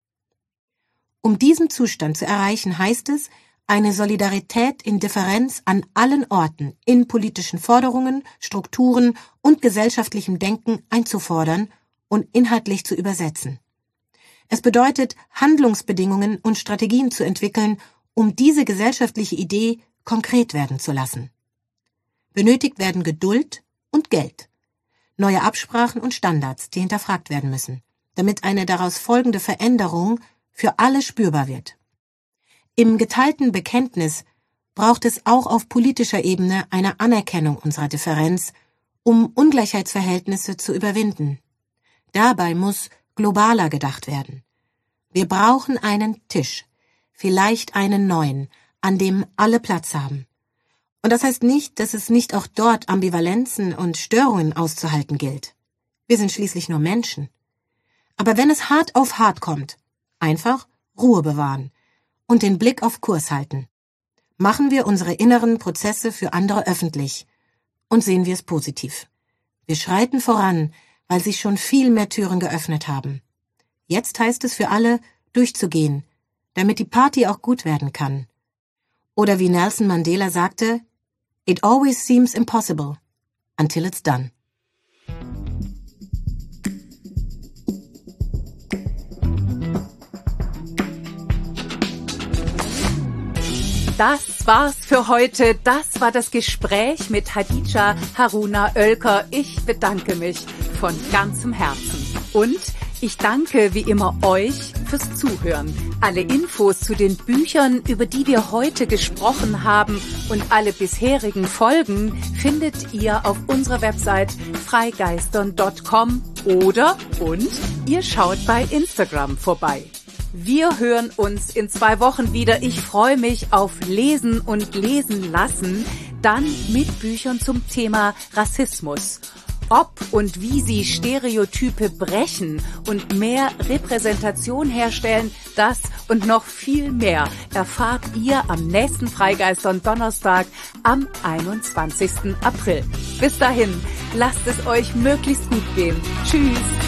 Um diesen Zustand zu erreichen, heißt es, eine Solidarität in Differenz an allen Orten, in politischen Forderungen, Strukturen und gesellschaftlichem Denken einzufordern und inhaltlich zu übersetzen. Es bedeutet, Handlungsbedingungen und Strategien zu entwickeln, um diese gesellschaftliche Idee konkret werden zu lassen. Benötigt werden Geduld und Geld, neue Absprachen und Standards, die hinterfragt werden müssen, damit eine daraus folgende Veränderung für alle spürbar wird. Im geteilten Bekenntnis braucht es auch auf politischer Ebene eine Anerkennung unserer Differenz, um Ungleichheitsverhältnisse zu überwinden. Dabei muss globaler gedacht werden. Wir brauchen einen Tisch, vielleicht einen neuen, an dem alle Platz haben. Und das heißt nicht, dass es nicht auch dort Ambivalenzen und Störungen auszuhalten gilt. Wir sind schließlich nur Menschen. Aber wenn es hart auf hart kommt, einfach Ruhe bewahren und den Blick auf Kurs halten. Machen wir unsere inneren Prozesse für andere öffentlich und sehen wir es positiv. Wir schreiten voran, weil sich schon viel mehr Türen geöffnet haben. Jetzt heißt es für alle, durchzugehen, damit die Party auch gut werden kann. Oder wie Nelson Mandela sagte, "It always seems impossible until it's done." Das war's für heute. Das war das Gespräch mit Hadija Haruna Oelker. Ich bedanke mich von ganzem Herzen. Und ich danke wie immer euch fürs Zuhören. Alle Infos zu den Büchern, über die wir heute gesprochen haben, und alle bisherigen Folgen findet ihr auf unserer Website freigeistern punkt com oder und ihr schaut bei Instagram vorbei. Wir hören uns in zwei Wochen wieder. Ich freue mich auf Lesen und Lesen lassen, dann mit Büchern zum Thema Rassismus. Ob und wie sie Stereotype brechen und mehr Repräsentation herstellen, das und noch viel mehr erfahrt ihr am nächsten Freigeistern Donnerstag am einundzwanzigsten April. Bis dahin, lasst es euch möglichst gut gehen. Tschüss!